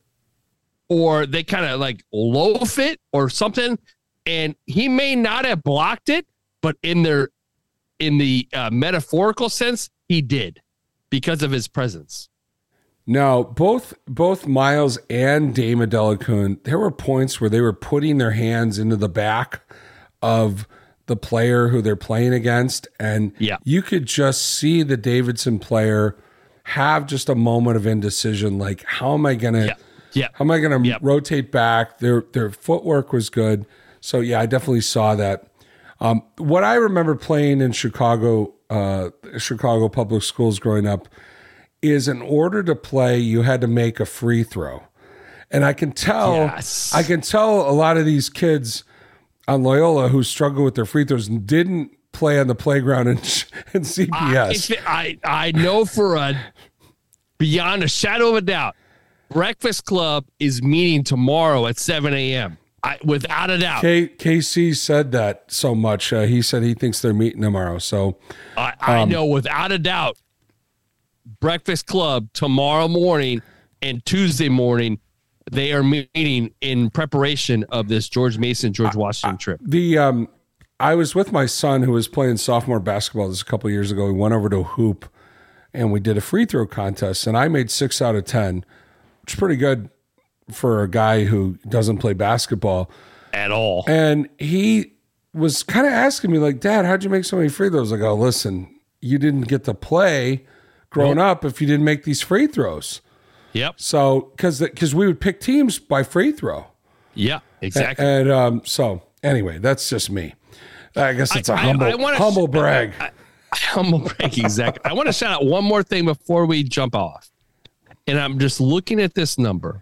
or they kind of like loaf it or something. And he may not have blocked it, but in their in the uh, metaphorical sense, he did because of his presence. Now, both both Miles and Dame Adelakun, there were points where they were putting their hands into the back of the player who they're playing against, and yeah. you could just see the Davidson player have just a moment of indecision, like how am I gonna, yeah. Yeah. how am I gonna yep. rotate back? Their their footwork was good, so yeah, I definitely saw that. Um, what I remember playing in Chicago, uh, Chicago public schools growing up, is in order to play, you had to make a free throw, and I can tell, yes. I can tell a lot of these kids on Loyola who struggle with their free throws and didn't play on the playground in, in C P S. I, I I know for a beyond a shadow of a doubt, Breakfast Club is meeting tomorrow at seven a.m. I, without a doubt. K, KC said that so much. Uh, he said he thinks they're meeting tomorrow. So I, I um, know without a doubt, Breakfast Club tomorrow morning and Tuesday morning, they are meeting in preparation of this George Mason, George Washington trip. The um, I was with my son who was playing sophomore basketball this a couple of years ago. We went over to a hoop and we did a free throw contest, and I made six out of ten, which is pretty good for a guy who doesn't play basketball at all. And he was kind of asking me like, Dad, how'd you make so many free throws? I go, listen, you didn't get to play growing nope. up if you didn't make these free throws. Yep. So, because because we would pick teams by free throw. Yeah, exactly. And, and um, so, anyway, that's just me. I guess it's a I, humble, I, I wanna, humble brag. I, I, humble brag, exactly. I want to shout out one more thing before we jump off. And I'm just looking at this number.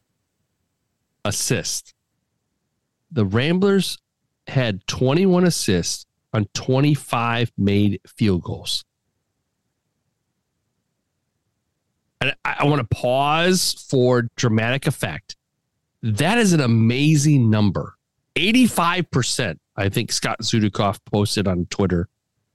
Assist. The Ramblers had twenty-one assists on twenty-five made field goals. And I, I want to pause for dramatic effect. That is an amazing number. eighty-five percent, I think Scott Zudikoff posted on Twitter.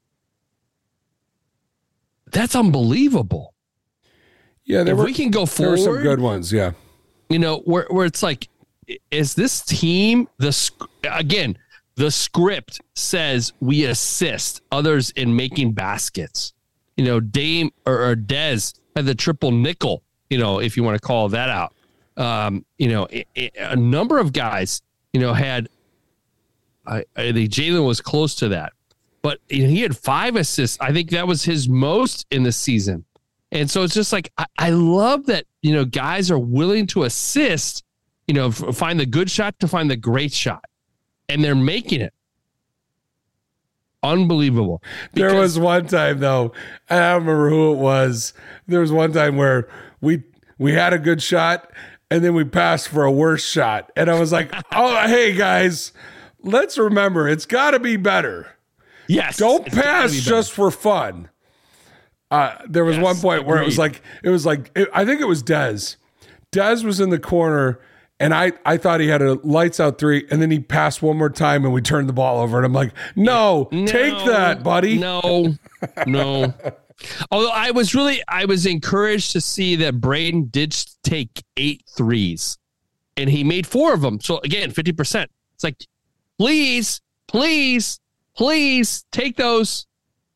That's unbelievable. Yeah, there if were, we can go forward. There were some good ones, yeah. You know, where, where it's like, is this team, the again, the script says we assist others in making baskets. You know, Dame or, or Dez had the triple nickel, you know, if you want to call that out. Um, you know, it, it, a number of guys, you know, had, I, I think Jalen was close to that, but you know, he had five assists. I think that was his most in the season. And so it's just like, I, I love that, you know, guys are willing to assist, you know, f- find the good shot to find the great shot. And they're making it. Unbelievable. There Because- was one time though, I don't remember who it was. There was one time where we we had a good shot and then we passed for a worse shot. And I was like, oh, hey guys, let's remember it's gotta be better. Yes. Don't it's gotta pass be better. just for fun. Uh, there was Yes, one point where it was agreed. like, it was like, it, I think it was Dez. Dez was in the corner and I, I thought he had a lights out three and then he passed one more time and we turned the ball over and I'm like, no, No, take that, buddy. No, no. Although I was really, I was encouraged to see that Braden did take eight threes and he made four of them. So again, fifty percent. It's like, please, please, please take those.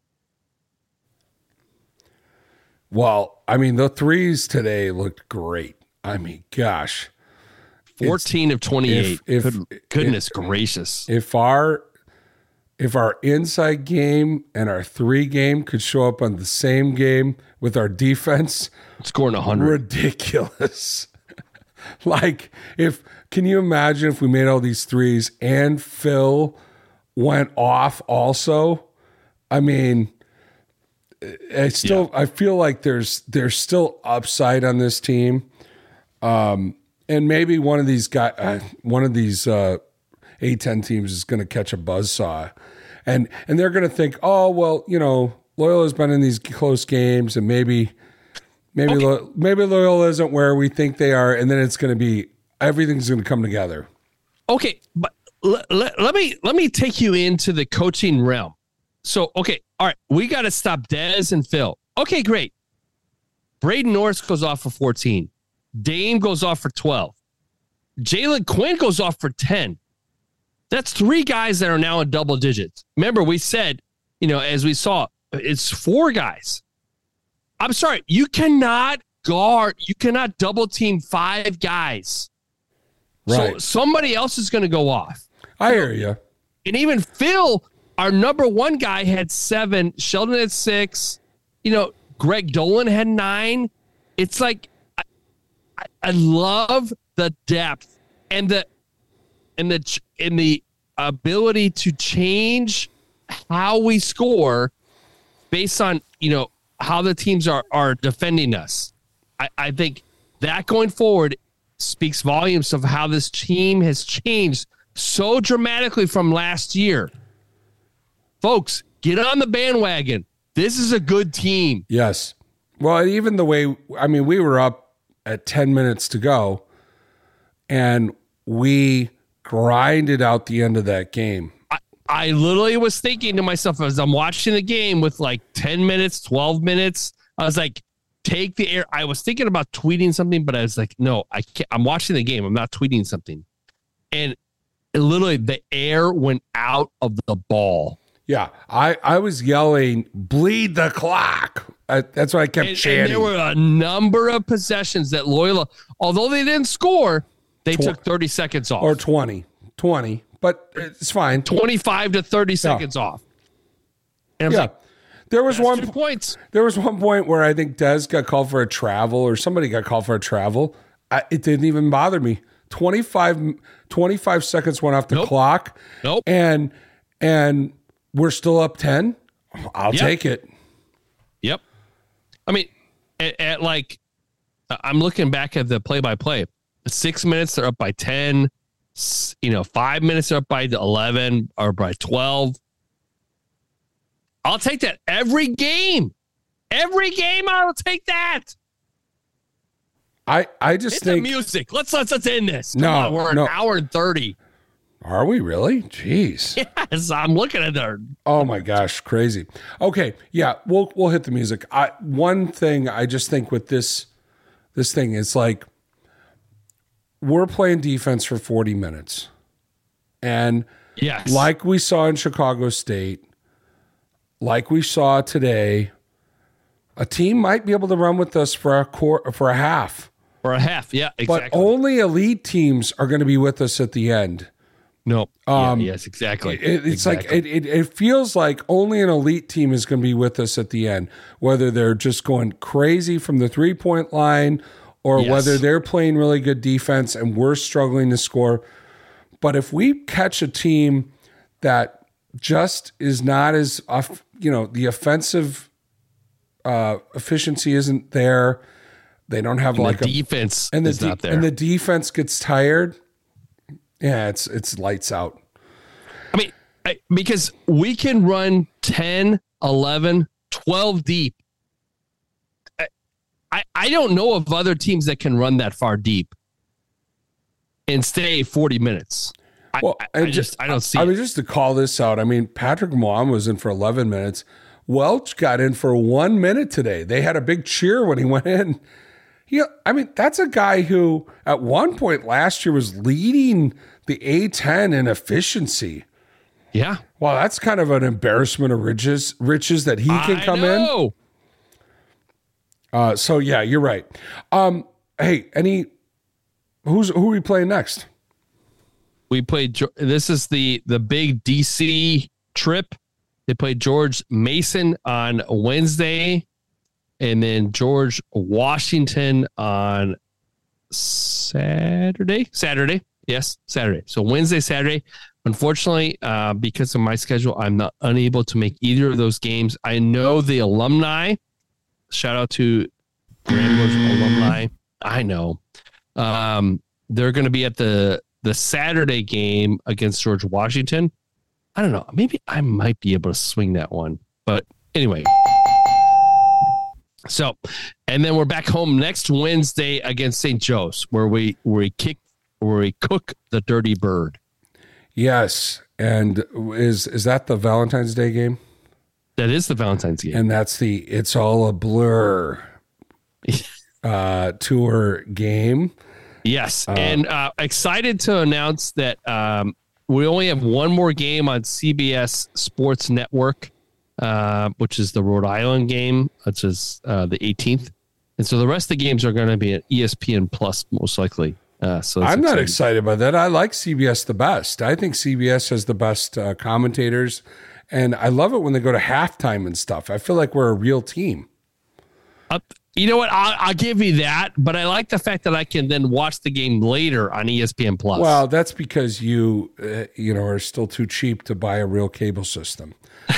Well, I mean, the threes today looked great. I mean, gosh. fourteen of twenty-eight. If, if, Good, goodness if, gracious. If our if our inside game and our three game could show up on the same game with our defense, Scoring one hundred. ridiculous. Like, if can you imagine if we made all these threes and Phil went off also? I mean, I still yeah. I feel like there's there's still upside on this team, um, and maybe one of these guy uh, one of these uh, A ten teams is going to catch a buzzsaw, and and they're going to think, oh well, you know, Loyola's been in these close games, and maybe maybe okay. Lo- maybe Loyola isn't where we think they are, and then it's going to be everything's going to come together. Okay, but l- l- let me let me take you into the coaching realm. So, okay, all right, we got to stop Dez and Phil. Okay, great. Braden Norris goes off for fourteen. Dame goes off for twelve. Jalen Quinn goes off for ten. That's three guys that are now in double digits. Remember, we said, you know, as we saw, it's four guys. I'm sorry, you cannot guard, you cannot double team five guys. Right. So somebody else is going to go off. I hear you. And even Phil, our number one guy, had seven. Sheldon had six. You know, Greg Dolan had nine. It's like I, I, I love the depth and the and the and the ability to change how we score based on, you know, how the teams are are defending us. I, I think that going forward speaks volumes of how this team has changed so dramatically from last year. Folks, get on the bandwagon. This is a good team. Yes. Well, even the way, I mean, we were up at ten minutes to go, and we grinded out the end of that game. I, I literally was thinking to myself as I'm watching the game with like ten minutes, twelve minutes, I was like, take the air. I was thinking about tweeting something, but I was like, no, I can't. I'm watching the game. I'm not tweeting something. And it literally, the air went out of the ball. Yeah, I, I was yelling, bleed the clock. I, that's what I kept and, chanting. And there were a number of possessions that Loyola, although they didn't score, they Tw- took thirty seconds off. Or twenty. twenty, but it's fine. twenty-five to thirty yeah. seconds off. And I was yeah. like, there was one two points. There was one point where I think Dez got called for a travel, or somebody got called for a travel. I, it didn't even bother me. twenty-five, twenty-five seconds went off the nope. clock. Nope. And and we're still up ten. I'll yep. take it. Yep. I mean, at, at like, I'm looking back at the play-by-play. Six minutes, they're up by ten. You know, five minutes, they're up by eleven or by twelve. I'll take that every game. Every game, I'll take that. I, I just Hit think the music. Let's let's let's end this. Come no, on, we're no. an hour and thirty. Are we really? Jeez. Yes, I'm looking at there. Oh my gosh, crazy. Okay, yeah, we'll we'll hit the music. I, one thing I just think with this this thing is like we're playing defense for forty minutes, and yes, like we saw in Chicago State, like we saw today, a team might be able to run with us for a quarter, for a half, for a half. Yeah, exactly. But only elite teams are going to be with us at the end. No. Um, yeah, yes, exactly. It, it's exactly. like it, it. It feels like only an elite team is going to be with us at the end, whether they're just going crazy from the three point line, or yes. whether they're playing really good defense and we're struggling to score. But if we catch a team that just is not as, you know, the offensive uh, efficiency isn't there, they don't have and like the a defense, and the is de- not there, and the defense gets tired. Yeah, it's it's lights out. I mean, I, because we can run ten, eleven, twelve deep. I, I, I don't know of other teams that can run that far deep and stay forty minutes. I, well, I, I just, just I don't see I it. mean, just to call this out, I mean, Patrick Mahomes was in for eleven minutes. Welch got in for one minute today. They had a big cheer when he went in. He, I mean, that's a guy who at one point last year was leading the A ten in efficiency. Yeah. Well, that's kind of an embarrassment of riches, riches that he can I come know. in. Uh, so yeah, you're right. Um, hey, any who's who are we playing next? We played. This is the the big D C trip. They played George Mason on Wednesday, and then George Washington on Saturday. Saturday, yes, Saturday. So Wednesday, Saturday. Unfortunately, uh, because of my schedule, I'm not unable to make either of those games. I know the alumni. Shout out to Ramblers alumni. I know. Um, they're going to be at the the Saturday game against George Washington. I don't know. Maybe I might be able to swing that one. But anyway. So, and then we're back home next Wednesday against Saint Joe's, where we where we kick where we cook the dirty bird. Yes, and is is that the Valentine's Day game? That is the Valentine's game, and that's the It's All a Blur uh, tour game. Yes, uh, and uh, excited to announce that um, we only have one more game on C B S Sports Network. Uh, which is the Rhode Island game, which is uh, the eighteenth. And so the rest of the games are going to be at E S P N Plus, most likely. Uh, so I'm exciting. not excited about that. I like C B S the best. I think C B S has the best uh, commentators. And I love it when they go to halftime and stuff. I feel like we're a real team. Uh, you know what? I'll, I'll give you that. But I like the fact that I can then watch the game later on E S P N Plus. Well, that's because you, uh, you know, are still too cheap to buy a real cable system.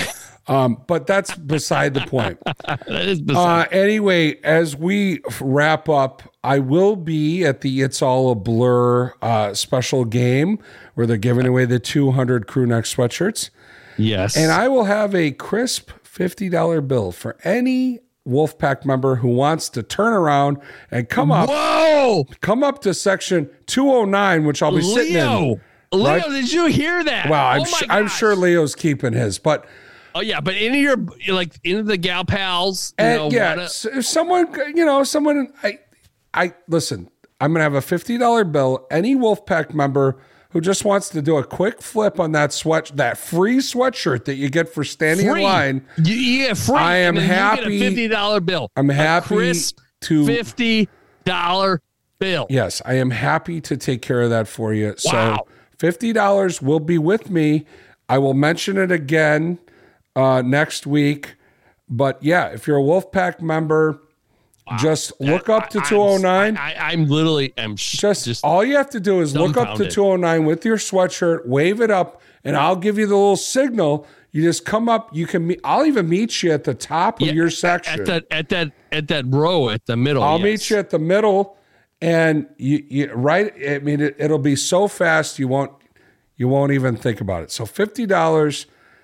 Um, but that's beside the point. that is beside. Uh, anyway, as we wrap up, I will be at the It's All a Blur uh, special game where they're giving away the two hundred crew neck sweatshirts. Yes. And I will have a crisp fifty dollar bill for any Wolfpack member who wants to turn around and come up. Whoa! Come up to section two oh nine, which I'll be Leo, sitting in. Leo, right? did you hear that? Well, I'm, oh sh- I'm sure Leo's keeping his, but... Oh yeah, but into your like into the gal pals, you and know, yeah, wanna- so if someone, you know, someone, I, I listen. I'm gonna have a fifty dollar bill. Any Wolfpack member who just wants to do a quick flip on that sweat, that free sweatshirt that you get for standing free. in line, You, you get free. I am and then happy- You get a fifty dollar bill. I'm A happy crisp to- fifty dollar bill. yes, I am happy to take care of that for you. Wow. So fifty dollars will be with me. I will mention it again uh, next week. But yeah, if you're a Wolfpack member, wow. just look That- up to I- two oh nine. I, I, I'm literally, I'm sh- Just, just all you have to do is look up to dumbfounded. two oh nine with your sweatshirt, wave it up, and I'll give you the little signal. You just come up. You can meet. I'll even meet you at the top yeah, of your at- section. at that at that at that row at the middle. I'll yes. meet you at the middle, and you, you right. I mean, it, it'll be so fast you won't you won't even think about it. So fifty dollars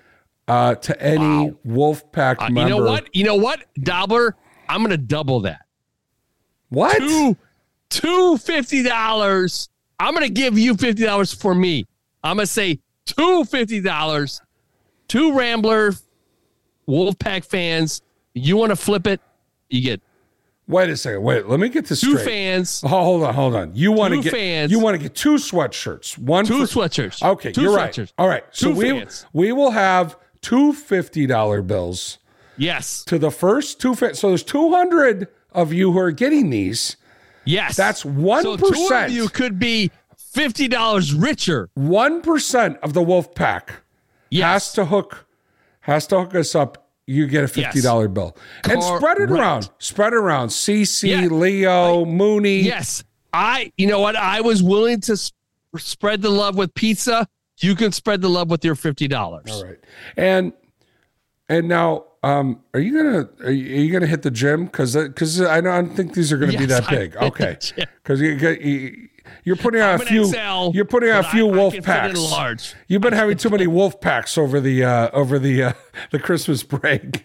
uh, to any Wow. Wolfpack Uh, member. you know what? You know what, Dobler? I'm going to double that. What? Two, two fifty dollars. I'm going to give you fifty dollars for me. I'm going to say two fifty dollars. Two Rambler Wolfpack fans. You want to flip it? You get Wait a second. Wait. Let me get this two straight. fans. Oh, hold on. Hold on. You want to Two get fans. you want to get two sweatshirts. One Two for, sweatshirts. Okay, Two you're right. sweatshirts. All right. So Two we fans. we will have two fifty dollar bills Yes. to the first two fans. So there's two hundred of you who are getting these. Yes. That's one So two of percent. you could be fifty dollars richer. one percent of the Wolfpack Yes. has to hook has to hook us up. You get a fifty dollar bill. And Correct. spread it around. Spread it around. C C, Yeah. Leo, Mooney. Yes. I, you know what? I was willing to sp- spread the love with pizza. You can spread the love with your fifty dollars. All right. And and now, um, are you gonna are you, are you gonna hit the gym? Because because I don't think these are gonna be Yes, that I big. hit the Okay. gym. Because you, you you're putting on I'm a an few. X L, you're putting on a but few I- I wolf can fit in packs. large. You've been having too many wolf packs over the uh, over the uh, the Christmas break.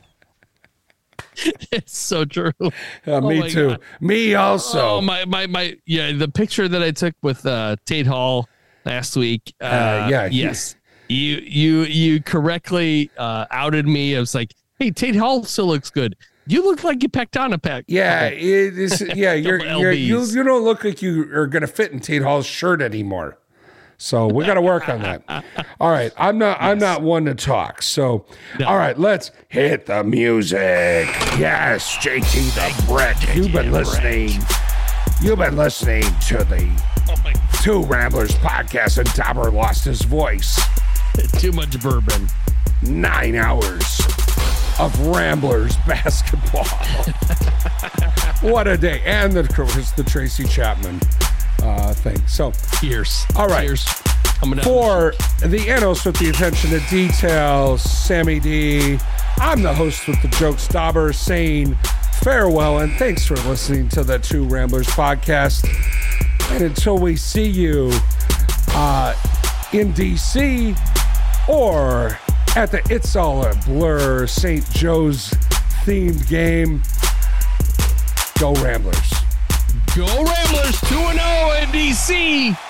It's so true. Uh, Oh me my too. God. Me also. Oh my my my yeah, the picture that I took with uh Tate Hall last week. Uh, Uh, yeah, he- yes. You you you correctly uh outed me. I was like, hey, Tate Hall still looks good. You look like you packed on a pack. Yeah, it is. Yeah, you're, Couple you're you L Bs. you don't look like you are going to fit in Tate Hall's shirt anymore. So we got to work on that. All right, I'm not I'm not one to talk. So all right, let's hit the music. Yes, J T the Brick. You've been listening. You've been listening to the Oh my God. Two Ramblers podcast, and Dobber lost his voice. Too much bourbon. Nine hours of Ramblers basketball. What a day. And the, of course, the Tracy Chapman uh, thing. So, Cheers. all right. Cheers. Coming down For the analyst with the attention to detail, Sammy D, I'm the host with the jokes, Dauber, saying farewell and thanks for listening to the Two Ramblers podcast. And until we see you uh, in D C or at the It's All a Blur Saint Joe's themed game, go Ramblers. Go Ramblers two and oh in D C.